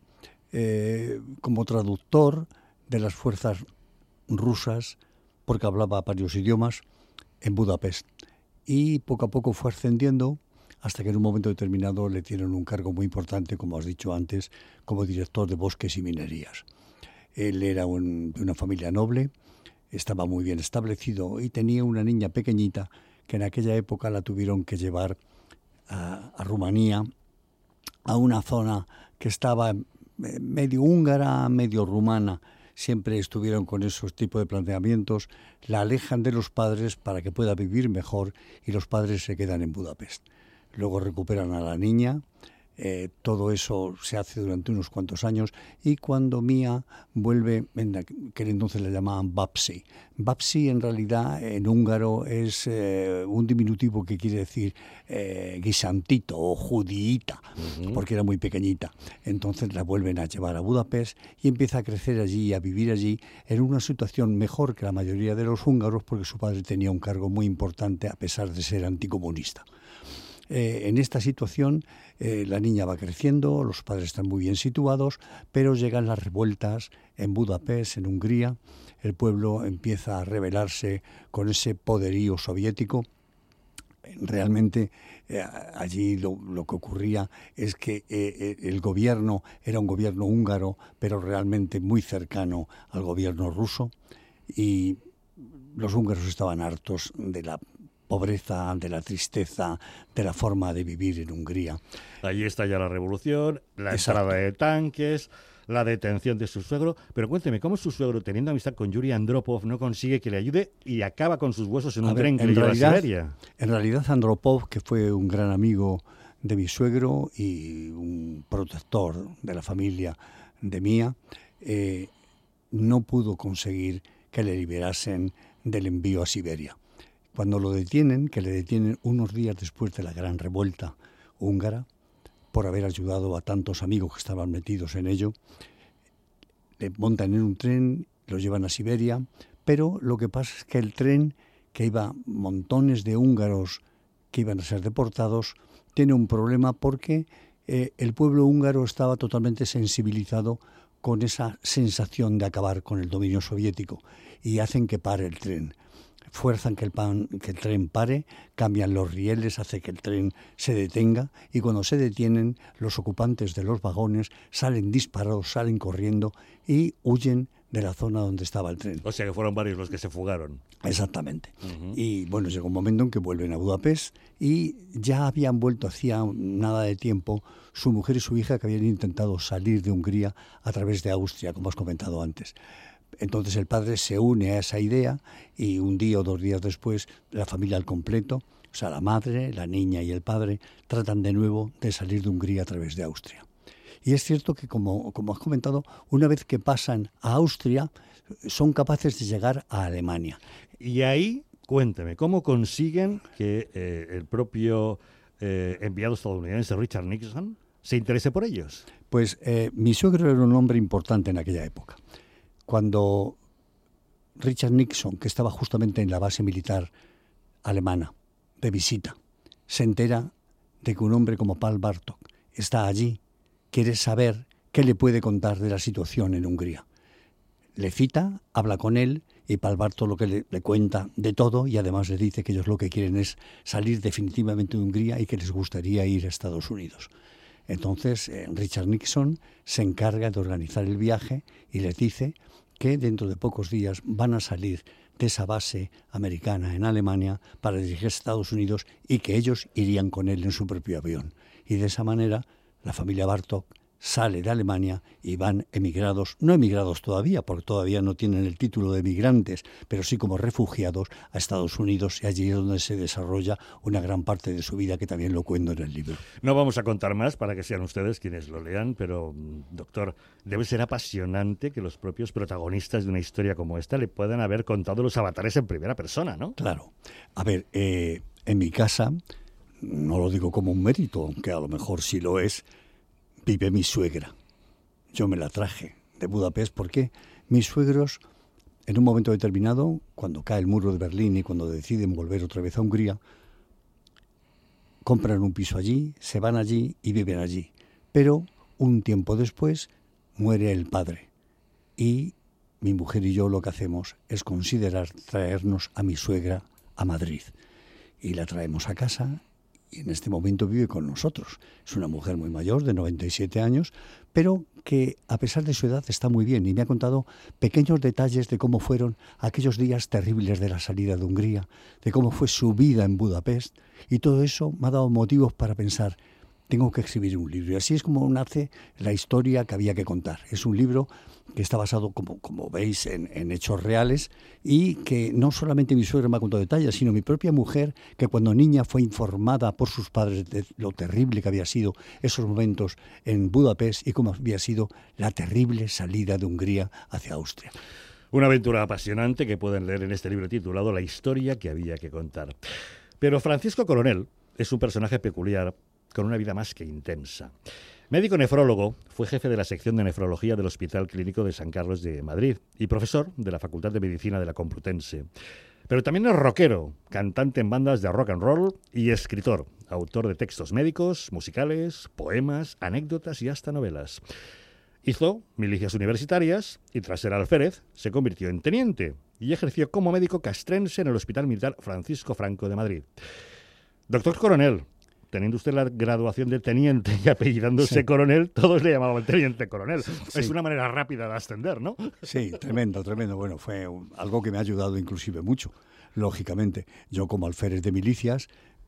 como traductor de las fuerzas rusas, porque hablaba varios idiomas, en Budapest. Y poco a poco fue ascendiendo hasta que en un momento determinado le dieron un cargo muy importante, como has dicho antes, como director de bosques y minerías. Él era de una familia noble, estaba muy bien establecido y tenía una niña pequeñita que en aquella época la tuvieron que llevar a Rumanía, a una zona que estaba medio húngara, medio rumana. Siempre estuvieron con esos tipos de planteamientos, la alejan de los padres para que pueda vivir mejor y los padres se quedan en Budapest. Luego recuperan a la niña, todo eso se hace durante unos cuantos años y cuando Mía vuelve, que entonces le llamaban Babsi. Babsi en realidad en húngaro es un diminutivo que quiere decir guisantito o judíita, porque era muy pequeñita. Entonces la vuelven a llevar a Budapest y empieza a crecer allí y a vivir allí en una situación mejor que la mayoría de los húngaros porque su padre tenía un cargo muy importante a pesar de ser anticomunista. En esta situación la niña va creciendo, los padres están muy bien situados, pero llegan las revueltas en Budapest, en Hungría. El pueblo empieza a rebelarse con ese poderío soviético. Realmente allí lo que ocurría es que el gobierno era un gobierno húngaro, pero realmente muy cercano al gobierno ruso, y los húngaros estaban hartos de la pobreza, de la tristeza, de la forma de vivir en Hungría. Allí está ya la revolución, la entrada de tanques, la detención de su suegro. Pero cuénteme, ¿cómo su suegro, teniendo amistad con Yuri Andropov, no consigue que le ayude y acaba con sus huesos en un tren que le lleva a Siberia? En realidad, Andropov, que fue un gran amigo de mi suegro y un protector de la familia de Mía, no pudo conseguir que le liberasen del envío a Siberia. Cuando lo detienen, que le detienen unos días después de la gran revuelta húngara, por haber ayudado a tantos amigos que estaban metidos en ello, le montan en un tren, lo llevan a Siberia, pero lo que pasa es que el tren, que iba montones de húngaros que iban a ser deportados, tiene un problema porque el pueblo húngaro estaba totalmente sensibilizado con esa sensación de acabar con el dominio soviético y hacen que pare el tren. Fuerzan que el tren pare, cambian los rieles, hace que el tren se detenga y cuando se detienen los ocupantes de los vagones salen disparados, salen corriendo y huyen de la zona donde estaba el tren. O sea que fueron varios los que se fugaron. Exactamente. Y bueno, llegó un momento en que vuelven a Budapest y ya habían vuelto hacía nada de tiempo su mujer y su hija, que habían intentado salir de Hungría a través de Austria, como has comentado antes. Entonces el padre se une a esa idea y un día o 2 días después la familia al completo, o sea, la madre, la niña y el padre, tratan de nuevo de salir de Hungría a través de Austria. Y es cierto que, como has comentado, una vez que pasan a Austria, son capaces de llegar a Alemania. Y ahí, cuénteme, ¿cómo consiguen que el propio enviado estadounidense Richard Nixon se interese por ellos? Pues mi suegro era un hombre importante en aquella época. Cuando Richard Nixon, que estaba justamente en la base militar alemana de visita, se entera de que un hombre como Paul Bartók está allí, quiere saber qué le puede contar de la situación en Hungría. Le cita, habla con él y Paul Bartók lo que le cuenta de todo y además le dice que ellos lo que quieren es salir definitivamente de Hungría y que les gustaría ir a Estados Unidos. Entonces Richard Nixon se encarga de organizar el viaje y les dice que dentro de pocos días van a salir de esa base americana en Alemania para dirigirse a Estados Unidos y que ellos irían con él en su propio avión. Y de esa manera la familia Bartók sale de Alemania y van emigrados, no emigrados todavía, porque todavía no tienen el título de emigrantes, pero sí como refugiados a Estados Unidos, y allí es donde se desarrolla una gran parte de su vida, que también lo cuento en el libro. No vamos a contar más para que sean ustedes quienes lo lean, pero, doctor, debe ser apasionante que los propios protagonistas de una historia como esta le puedan haber contado los avatares en primera persona, ¿no? Claro. A ver, en mi casa, no lo digo como un mérito, aunque a lo mejor sí lo es, vive mi suegra. Yo me la traje de Budapest porque mis suegros, en un momento determinado, cuando cae el muro de Berlín y cuando deciden volver otra vez a Hungría, compran un piso allí, se van allí y viven allí. Pero un tiempo después muere el padre y mi mujer y yo lo que hacemos es considerar traernos a mi suegra a Madrid. Y la traemos a casa y en este momento vive con nosotros. Es una mujer muy mayor, de 97 años, pero que a pesar de su edad está muy bien y me ha contado pequeños detalles de cómo fueron aquellos días terribles de la salida de Hungría, de cómo fue su vida en Budapest, y todo eso me ha dado motivos para pensar, tengo que escribir un libro. Y así es como nace la historia que había que contar. Es un libro que está basado, como veis, en hechos reales, y que no solamente mi suegra me ha contado detalles, sino mi propia mujer, que cuando niña fue informada por sus padres de lo terrible que había sido esos momentos en Budapest y cómo había sido la terrible salida de Hungría hacia Austria. Una aventura apasionante que pueden leer en este libro titulado La historia que había que contar. Pero Francisco Coronel es un personaje peculiar, con una vida más que intensa. Médico nefrólogo, fue jefe de la sección de nefrología del Hospital Clínico de San Carlos de Madrid y profesor de la Facultad de Medicina de la Complutense. Pero también es rockero, cantante en bandas de rock and roll y escritor, autor de textos médicos, musicales, poemas, anécdotas y hasta novelas. Hizo milicias universitarias y tras ser alférez se convirtió en teniente y ejerció como médico castrense en el Hospital Militar Francisco Franco de Madrid. Doctor Coronel, teniendo usted la graduación de teniente y apellidándose sí. Coronel, todos le llamaban teniente coronel. Sí. Es una manera rápida de ascender, ¿no? Sí, tremendo. Bueno, fue algo que me ha ayudado inclusive mucho, lógicamente. Yo como alférez de milicias,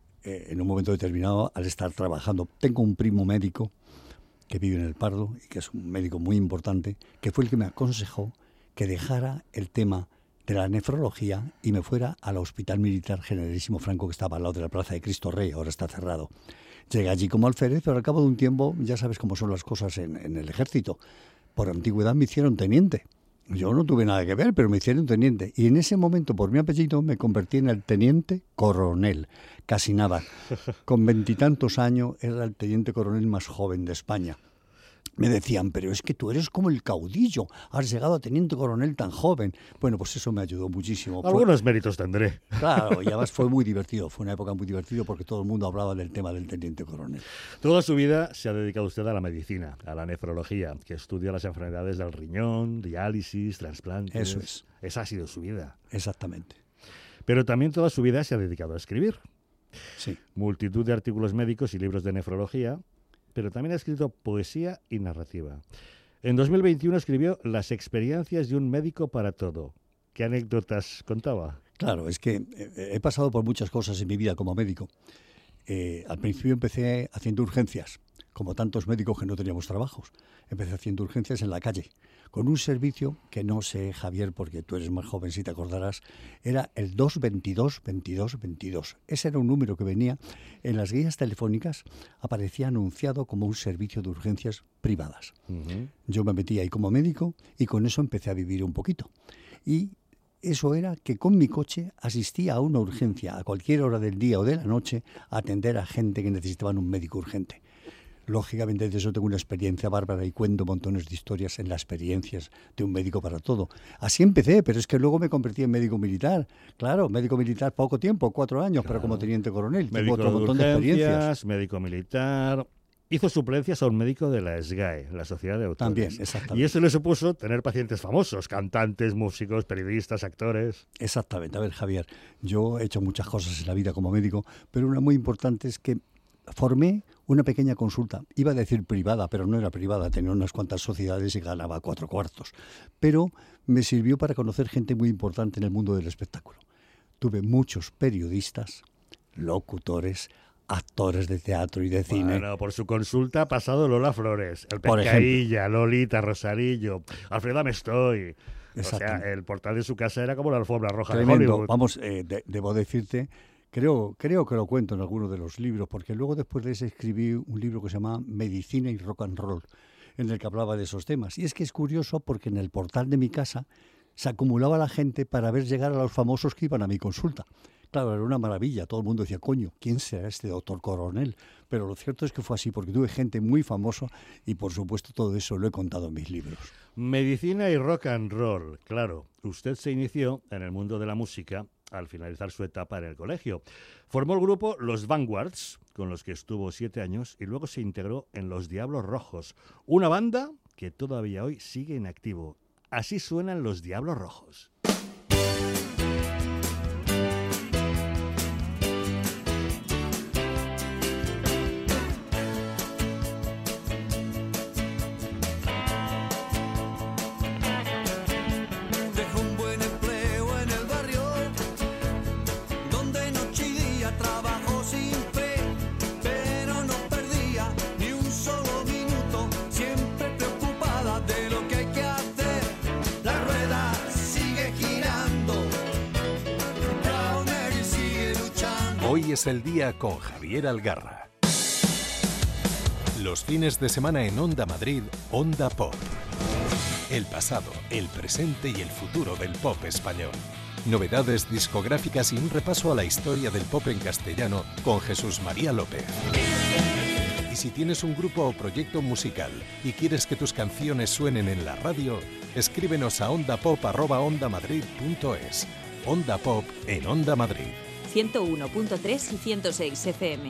en un momento determinado, al estar trabajando, tengo un primo médico que vive en El Pardo y que es un médico muy importante, que fue el que me aconsejó que dejara el tema de la nefrología y me fuera al Hospital Militar Generalísimo Franco, que estaba al lado de la Plaza de Cristo Rey, ahora está cerrado. Llegué allí como alférez, pero al cabo de un tiempo, ya sabes cómo son las cosas en el ejército. Por antigüedad me hicieron teniente Yo no tuve nada que ver, pero me hicieron teniente. Y en ese momento, por mi apellido, me convertí en el teniente coronel. Casi nada. Con 20 y tantos años, era el teniente coronel más joven de España. Me decían, pero es que tú eres como el caudillo, has llegado a teniente coronel tan joven. Bueno, pues eso me ayudó muchísimo. Algunos méritos tendré. Claro, y además fue muy divertido, fue una época muy divertida porque todo el mundo hablaba del tema del teniente coronel. Toda su vida se ha dedicado usted a la medicina, a la nefrología, que estudia las enfermedades del riñón, diálisis, trasplantes. Eso es. Esa ha sido su vida. Exactamente. Pero también toda su vida se ha dedicado a escribir. Sí. Multitud de artículos médicos y libros de nefrología, pero también ha escrito poesía y narrativa. En 2021 escribió Las experiencias de un médico para todo. ¿Qué anécdotas contaba? Claro, es que he pasado por muchas cosas en mi vida como médico. Al principio empecé haciendo urgencias, como tantos médicos que no teníamos trabajos. Empecé haciendo urgencias en la calle, con un servicio que no sé, Javier, porque tú eres más joven, si te acordarás, era el 222-22-22. Ese era un número que venía en las guías telefónicas, aparecía anunciado como un servicio de urgencias privadas. Uh-huh. Yo me metí ahí como médico y con eso empecé a vivir un poquito. Y eso era que con mi coche asistía a una urgencia a cualquier hora del día o de la noche a atender a gente que necesitaban un médico urgente. Lógicamente de eso tengo una experiencia bárbara y cuento montones de historias en las experiencias de un médico para todo. Así empecé, pero es que luego me convertí en médico militar. Claro, médico militar poco tiempo, 4 años, claro. Pero como teniente coronel. Médico tengo otro montón de experiencias. Médico militar. Hizo suplencias a un médico de la SGAE, la Sociedad de Autores. También, exactamente. Y eso le supuso tener pacientes famosos, cantantes, músicos, periodistas, actores. Exactamente. A ver, Javier, yo he hecho muchas cosas en la vida como médico, pero una muy importante es que formé una pequeña consulta. Iba a decir privada, pero no era privada. Tenía unas cuantas sociedades y ganaba 4 cuartos. Pero me sirvió para conocer gente muy importante en el mundo del espectáculo. Tuve muchos periodistas, locutores, actores de teatro y de cine. Bueno, por su consulta ha pasado Lola Flores, el Pescailla, Lolita, Rosarillo, Alfredo Amestoy. O sea, el portal de su casa era como la alfombra roja. Tremendo. De Hollywood. Vamos, debo decirte, creo que lo cuento en alguno de los libros, porque luego después de ese escribí un libro que se llama Medicina y Rock and Roll, en el que hablaba de esos temas. Y es que es curioso porque en el portal de mi casa se acumulaba la gente para ver llegar a los famosos que iban a mi consulta. Claro, era una maravilla, todo el mundo decía, coño, ¿quién será este doctor coronel? Pero lo cierto es que fue así, porque tuve gente muy famosa y por supuesto todo eso lo he contado en mis libros. Medicina y rock and roll, claro. Usted se inició en el mundo de la música al finalizar su etapa en el colegio. Formó el grupo Los Vanguards, con los que estuvo 7 años, y luego se integró en Los Diablos Rojos, una banda que todavía hoy sigue en activo. Así suenan Los Diablos Rojos. Hoy es el día con Javier Algarra. Los fines de semana en Onda Madrid, Onda Pop. El pasado, el presente y el futuro del pop español. Novedades discográficas y un repaso a la historia del pop en castellano con Jesús María López. Y si tienes un grupo o proyecto musical y quieres que tus canciones suenen en la radio, escríbenos a ondapop@ondamadrid.es. Onda Pop en Onda Madrid. 101.3 y 106 FM.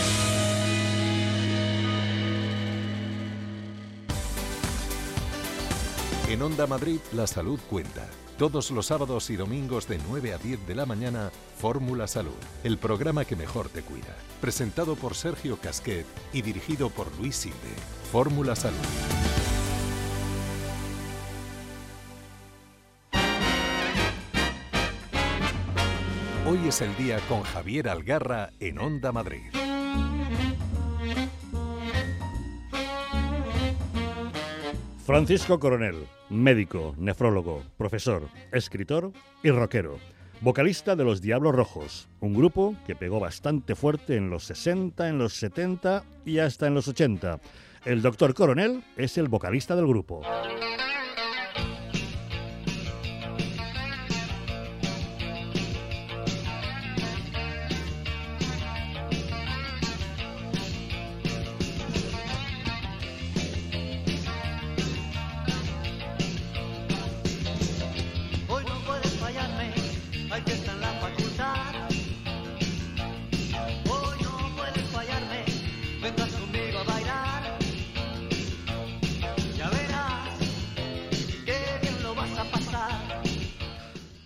En Onda Madrid, la salud cuenta. Todos los sábados y domingos de 9 a 10 de la mañana, Fórmula Salud, el programa que mejor te cuida. Presentado por Sergio Casquet y dirigido por Luis Silve. Fórmula Salud. Hoy es el día con Javier Algarra en Onda Madrid. Francisco Coronel, médico, nefrólogo, profesor, escritor y rockero. Vocalista de Los Diablos Rojos, un grupo que pegó bastante fuerte en los 60, en los 70 y hasta en los 80. El doctor Coronel es el vocalista del grupo.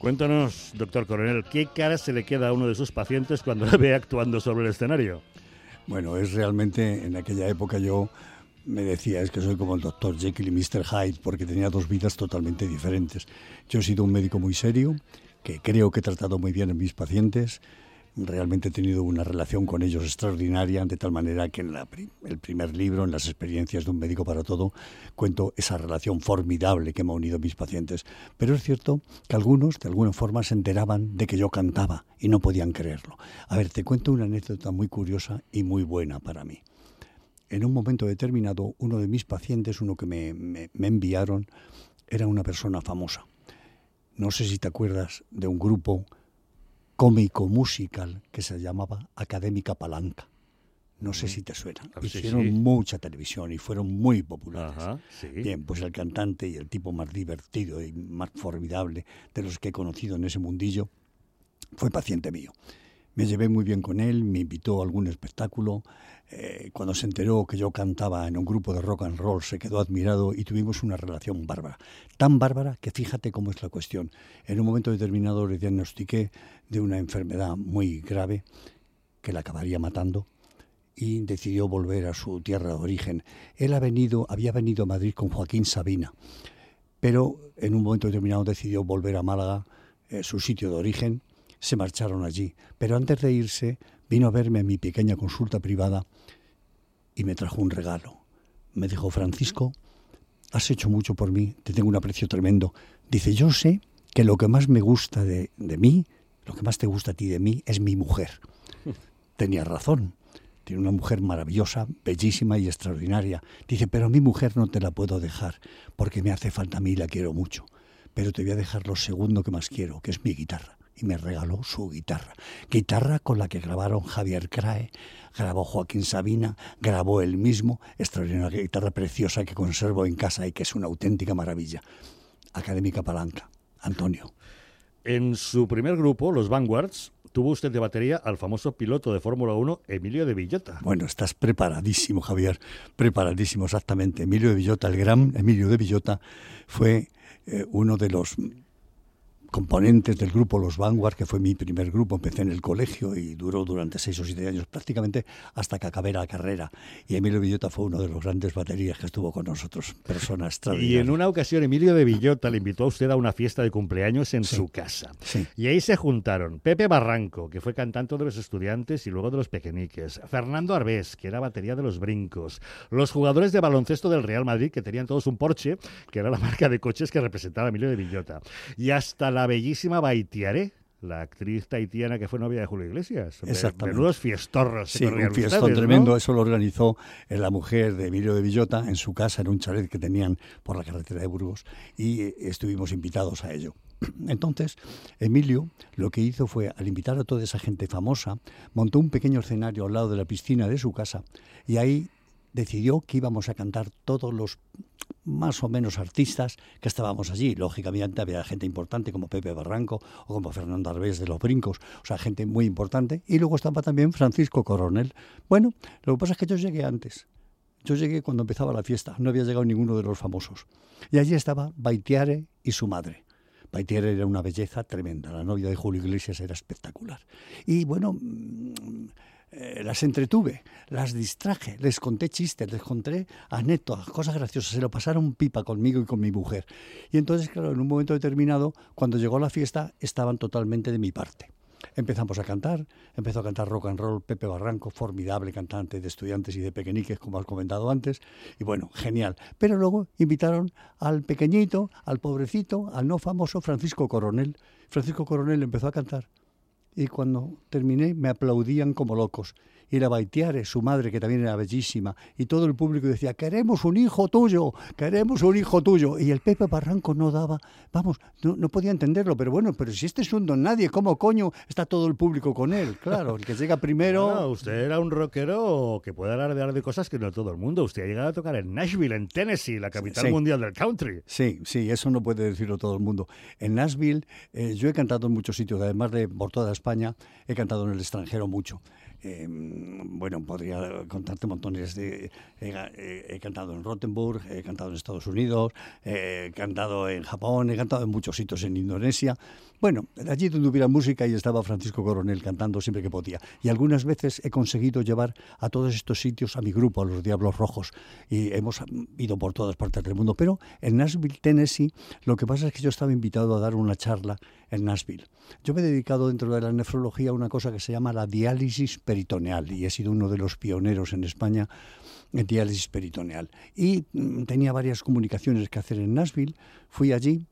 Cuéntanos, doctor Coronel, ¿qué cara se le queda a uno de sus pacientes cuando le ve actuando sobre el escenario? Bueno, es realmente, en aquella época yo me decía, es que soy como el Dr. Jekyll y Mr. Hyde, porque tenía dos vidas totalmente diferentes. Yo he sido un médico muy serio, que creo que he tratado muy bien a mis pacientes. Realmente he tenido una relación con ellos extraordinaria, de tal manera que en el primer libro, en las experiencias de un médico para todo, cuento esa relación formidable que me ha unido a mis pacientes. Pero es cierto que algunos, de alguna forma, se enteraban de que yo cantaba y no podían creerlo. A ver, te cuento una anécdota muy curiosa y muy buena para mí. En un momento determinado, uno de mis pacientes, uno que me enviaron, era una persona famosa. No sé si te acuerdas de un grupo cómico musical que se llamaba Académica Palanca. No sé si te suena. Hicieron mucha televisión y fueron muy populares. Ajá, sí. Bien, pues el cantante y el tipo más divertido y más formidable de los que he conocido en ese mundillo fue paciente mío. Me llevé muy bien con él, me invitó a algún espectáculo. Cuando se enteró que yo cantaba en un grupo de rock and roll, se quedó admirado y tuvimos una relación bárbara. Tan bárbara que fíjate cómo es la cuestión. En un momento determinado le diagnostiqué de una enfermedad muy grave que la acabaría matando y decidió volver a su tierra de origen. Él había venido a Madrid con Joaquín Sabina, pero en un momento determinado decidió volver a Málaga, su sitio de origen. Se marcharon allí, pero antes de irse vino a verme a mi pequeña consulta privada y me trajo un regalo. Me dijo, Francisco, has hecho mucho por mí, te tengo un aprecio tremendo. Dice, yo sé que lo que más me gusta de mí, lo que más te gusta a ti de mí, es mi mujer. Tenía razón, tiene una mujer maravillosa, bellísima y extraordinaria. Dice, pero a mi mujer no te la puedo dejar, porque me hace falta a mí y la quiero mucho. Pero te voy a dejar lo segundo que más quiero, que es mi guitarra. Y me regaló su guitarra con la que grabaron Javier Crae, grabó Joaquín Sabina, grabó él mismo, extraordinaria guitarra preciosa que conservo en casa y que es una auténtica maravilla. Académica Palanca, Antonio. En su primer grupo, los Vanguards, tuvo usted de batería al famoso piloto de Fórmula 1, Emilio de Villota. Bueno, estás preparadísimo, Javier, preparadísimo, exactamente. Emilio de Villota, el gran Emilio de Villota, fue uno de los componentes del grupo Los Vanguard, que fue mi primer grupo. Empecé en el colegio y duró durante 6 o 7 años prácticamente hasta que acabé la carrera. Y Emilio de Villota fue uno de los grandes baterías que estuvo con nosotros, persona extraordinaria. Y en una ocasión Emilio de Villota le invitó a usted a una fiesta de cumpleaños en su casa. Sí. Y ahí se juntaron Pepe Barranco, que fue cantante de los Estudiantes y luego de los Pequeñiques, Fernando Arbés, que era batería de los Brincos, los jugadores de baloncesto del Real Madrid, que tenían todos un Porsche, que era la marca de coches que representaba a Emilio de Villota, y hasta la bellísima Baitiaré, la actriz tahitiana que fue novia de Julio Iglesias. Exactamente. Menudos fiestorros. Sí, un fiestón tremendo. ¿No? Eso lo organizó la mujer de Emilio de Villota en su casa, en un chalet que tenían por la carretera de Burgos, y estuvimos invitados a ello. Entonces, Emilio lo que hizo fue, al invitar a toda esa gente famosa, montó un pequeño escenario al lado de la piscina de su casa, y ahí decidió que íbamos a cantar todos los más o menos artistas que estábamos allí. Lógicamente había gente importante como Pepe Barranco o como Fernando Arbés de los Brincos, o sea, gente muy importante. Y luego estaba también Francisco Coronel. Bueno, lo que pasa es que yo llegué antes. Yo llegué cuando empezaba la fiesta, no había llegado ninguno de los famosos. Y allí estaba Baitiare y su madre. Baitiare era una belleza tremenda, la novia de Julio Iglesias era espectacular. Y bueno, las entretuve, las distraje, les conté chistes, les conté anécdotas, cosas graciosas, se lo pasaron pipa conmigo y con mi mujer. Y entonces, claro, en un momento determinado, cuando llegó la fiesta, estaban totalmente de mi parte. Empezó a cantar rock and roll, Pepe Barranco, formidable cantante de Estudiantes y de Pequeñiques, como has comentado antes, y bueno, genial. Pero luego invitaron al pequeñito, al pobrecito, al no famoso Francisco Coronel. Francisco Coronel empezó a cantar. Y cuando terminé me aplaudían como locos. Y la Baitiare, su madre, que también era bellísima, y todo el público decía, queremos un hijo tuyo, queremos un hijo tuyo. Y el Pepe Barranco no daba, vamos, no podía entenderlo, pero bueno, pero si este es un don nadie, ¿cómo coño está todo el público con él? Claro, el que llega primero... No, usted era un rockero que puede alardear de cosas que no todo el mundo. Usted ha llegado a tocar en Nashville, en Tennessee, la capital mundial del country. Sí, eso no puede decirlo todo el mundo. En Nashville yo he cantado en muchos sitios, además de por toda España, he cantado en el extranjero mucho. Bueno, podría contarte montones de... He cantado en Rottenburg, he cantado en Estados Unidos, he cantado en Japón, he cantado en muchos sitios en Indonesia. Bueno, allí donde hubiera música y estaba Francisco Coronel cantando siempre que podía. Y algunas veces he conseguido llevar a todos estos sitios a mi grupo, a los Diablos Rojos. Y hemos ido por todas partes del mundo. Pero en Nashville, Tennessee, lo que pasa es que yo estaba invitado a dar una charla en Nashville. Yo me he dedicado dentro de la nefrología a una cosa que se llama la diálisis peritoneal y he sido uno de los pioneros en España en diálisis peritoneal. Y tenía varias comunicaciones que hacer en Nashville. Fui allí.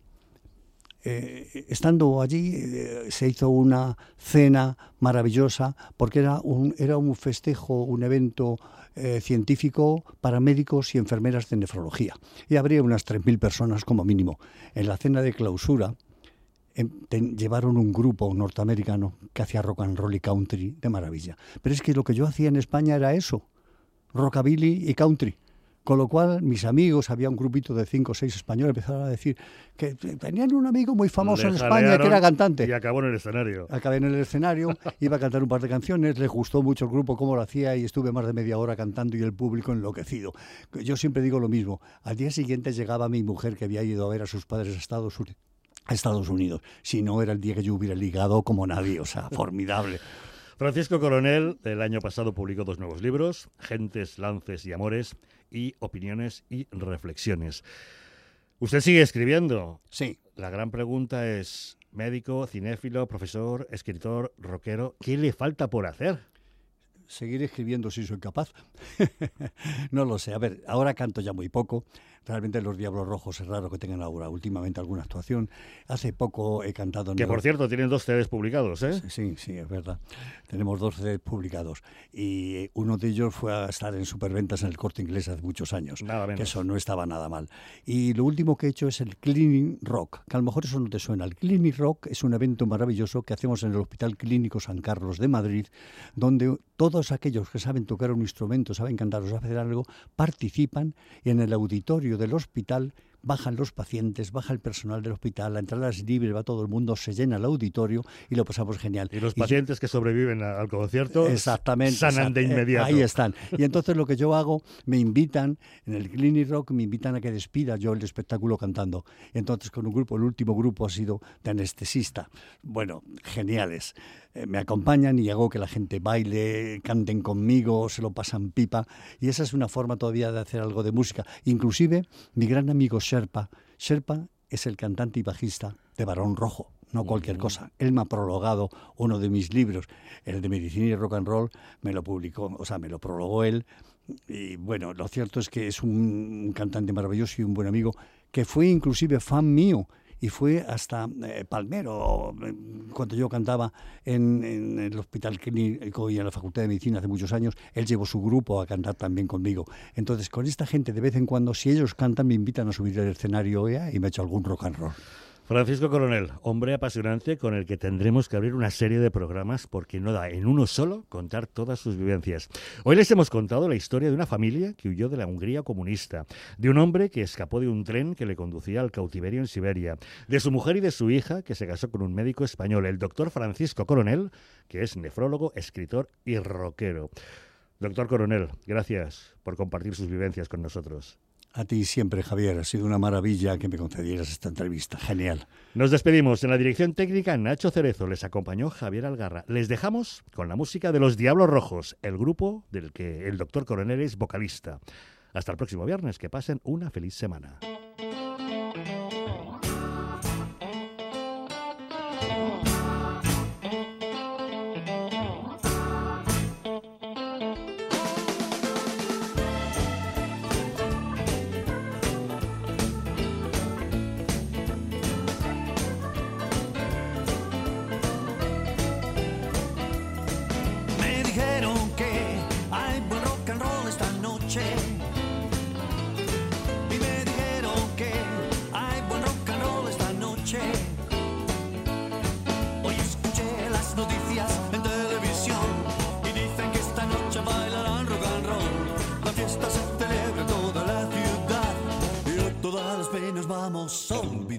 Estando allí se hizo una cena maravillosa porque era un festejo, un evento científico para médicos y enfermeras de nefrología. Y habría unas 3.000 personas como mínimo. En la cena de clausura llevaron un grupo norteamericano que hacía rock and roll y country de maravilla. Pero es que lo que yo hacía en España era eso, rockabilly y country. Con lo cual, mis amigos, había un grupito de 5 o 6 españoles, empezaron a decir que tenían un amigo muy famoso en España que era cantante. Y acabó en el escenario. Acabé en el escenario, iba a cantar un par de canciones, les gustó mucho el grupo, cómo lo hacía, y estuve más de media hora cantando y el público enloquecido. Yo siempre digo lo mismo. Al día siguiente llegaba mi mujer, que había ido a ver a sus padres a Estados Unidos. Si no, era el día que yo hubiera ligado como nadie, o sea, formidable. Francisco Coronel, el año pasado publicó 2 nuevos libros, Gentes, Lances y Amores, y Opiniones y Reflexiones. Usted sigue escribiendo. Sí. La gran pregunta es, médico, cinéfilo, profesor, escritor, rockero, ¿qué le falta por hacer? Seguir escribiendo si soy capaz. No lo sé. A ver, ahora canto ya muy poco. Realmente los Diablos Rojos es raro que tengan ahora últimamente alguna actuación. Hace poco he cantado... Que por cierto, tienen 2 CDs publicados, ¿eh? Sí, es verdad. Tenemos 2 CDs publicados. Y uno de ellos fue a estar en superventas en el Corte Inglés hace muchos años. Nada menos. Que eso no estaba nada mal. Y lo último que he hecho es el Clinic Rock, que a lo mejor eso no te suena. El Clinic Rock es un evento maravilloso que hacemos en el Hospital Clínico San Carlos de Madrid, donde todos aquellos que saben tocar un instrumento, saben cantar o saben hacer algo, participan y en el auditorio del hospital bajan los pacientes, baja el personal del hospital, la entrada es libre, va todo el mundo, se llena el auditorio y lo pasamos genial. Y los pacientes que sobreviven al concierto sanan de inmediato. Ahí están. Y entonces lo que yo hago, me invitan, en el Clinic Rock me invitan a que despida yo el espectáculo cantando. Y entonces con un grupo, el último grupo ha sido de anestesista. Bueno, geniales. Me acompañan y hago que la gente baile, canten conmigo, se lo pasan pipa. Y esa es una forma todavía de hacer algo de música. Inclusive, mi gran amigo Sherpa es el cantante y bajista de Barón Rojo, no cualquier cosa. Él me ha prologado uno de mis libros, el de Medicina y Rock and Roll, me lo publicó, o sea, me lo prologó él. Y bueno, lo cierto es que es un cantante maravilloso y un buen amigo, que fue inclusive fan mío. Y fue hasta Palmero, cuando yo cantaba en el Hospital Clínico y en la Facultad de Medicina hace muchos años, él llevó su grupo a cantar también conmigo. Entonces, con esta gente, de vez en cuando, si ellos cantan, me invitan a subir al escenario y me echo algún rock and roll. Francisco Coronel, hombre apasionante con el que tendremos que abrir una serie de programas porque no da en uno solo contar todas sus vivencias. Hoy les hemos contado la historia de una familia que huyó de la Hungría comunista, de un hombre que escapó de un tren que le conducía al cautiverio en Siberia, de su mujer y de su hija que se casó con un médico español, el doctor Francisco Coronel, que es nefrólogo, escritor y rockero. Doctor Coronel, gracias por compartir sus vivencias con nosotros. A ti siempre, Javier. Ha sido una maravilla que me concedieras esta entrevista. Genial. Nos despedimos. En la dirección técnica, Nacho Cerezo. Les acompañó Javier Algarra. Les dejamos con la música de los Diablos Rojos, el grupo del que el doctor Coronel es vocalista. Hasta el próximo viernes. Que pasen una feliz semana. Vamos, son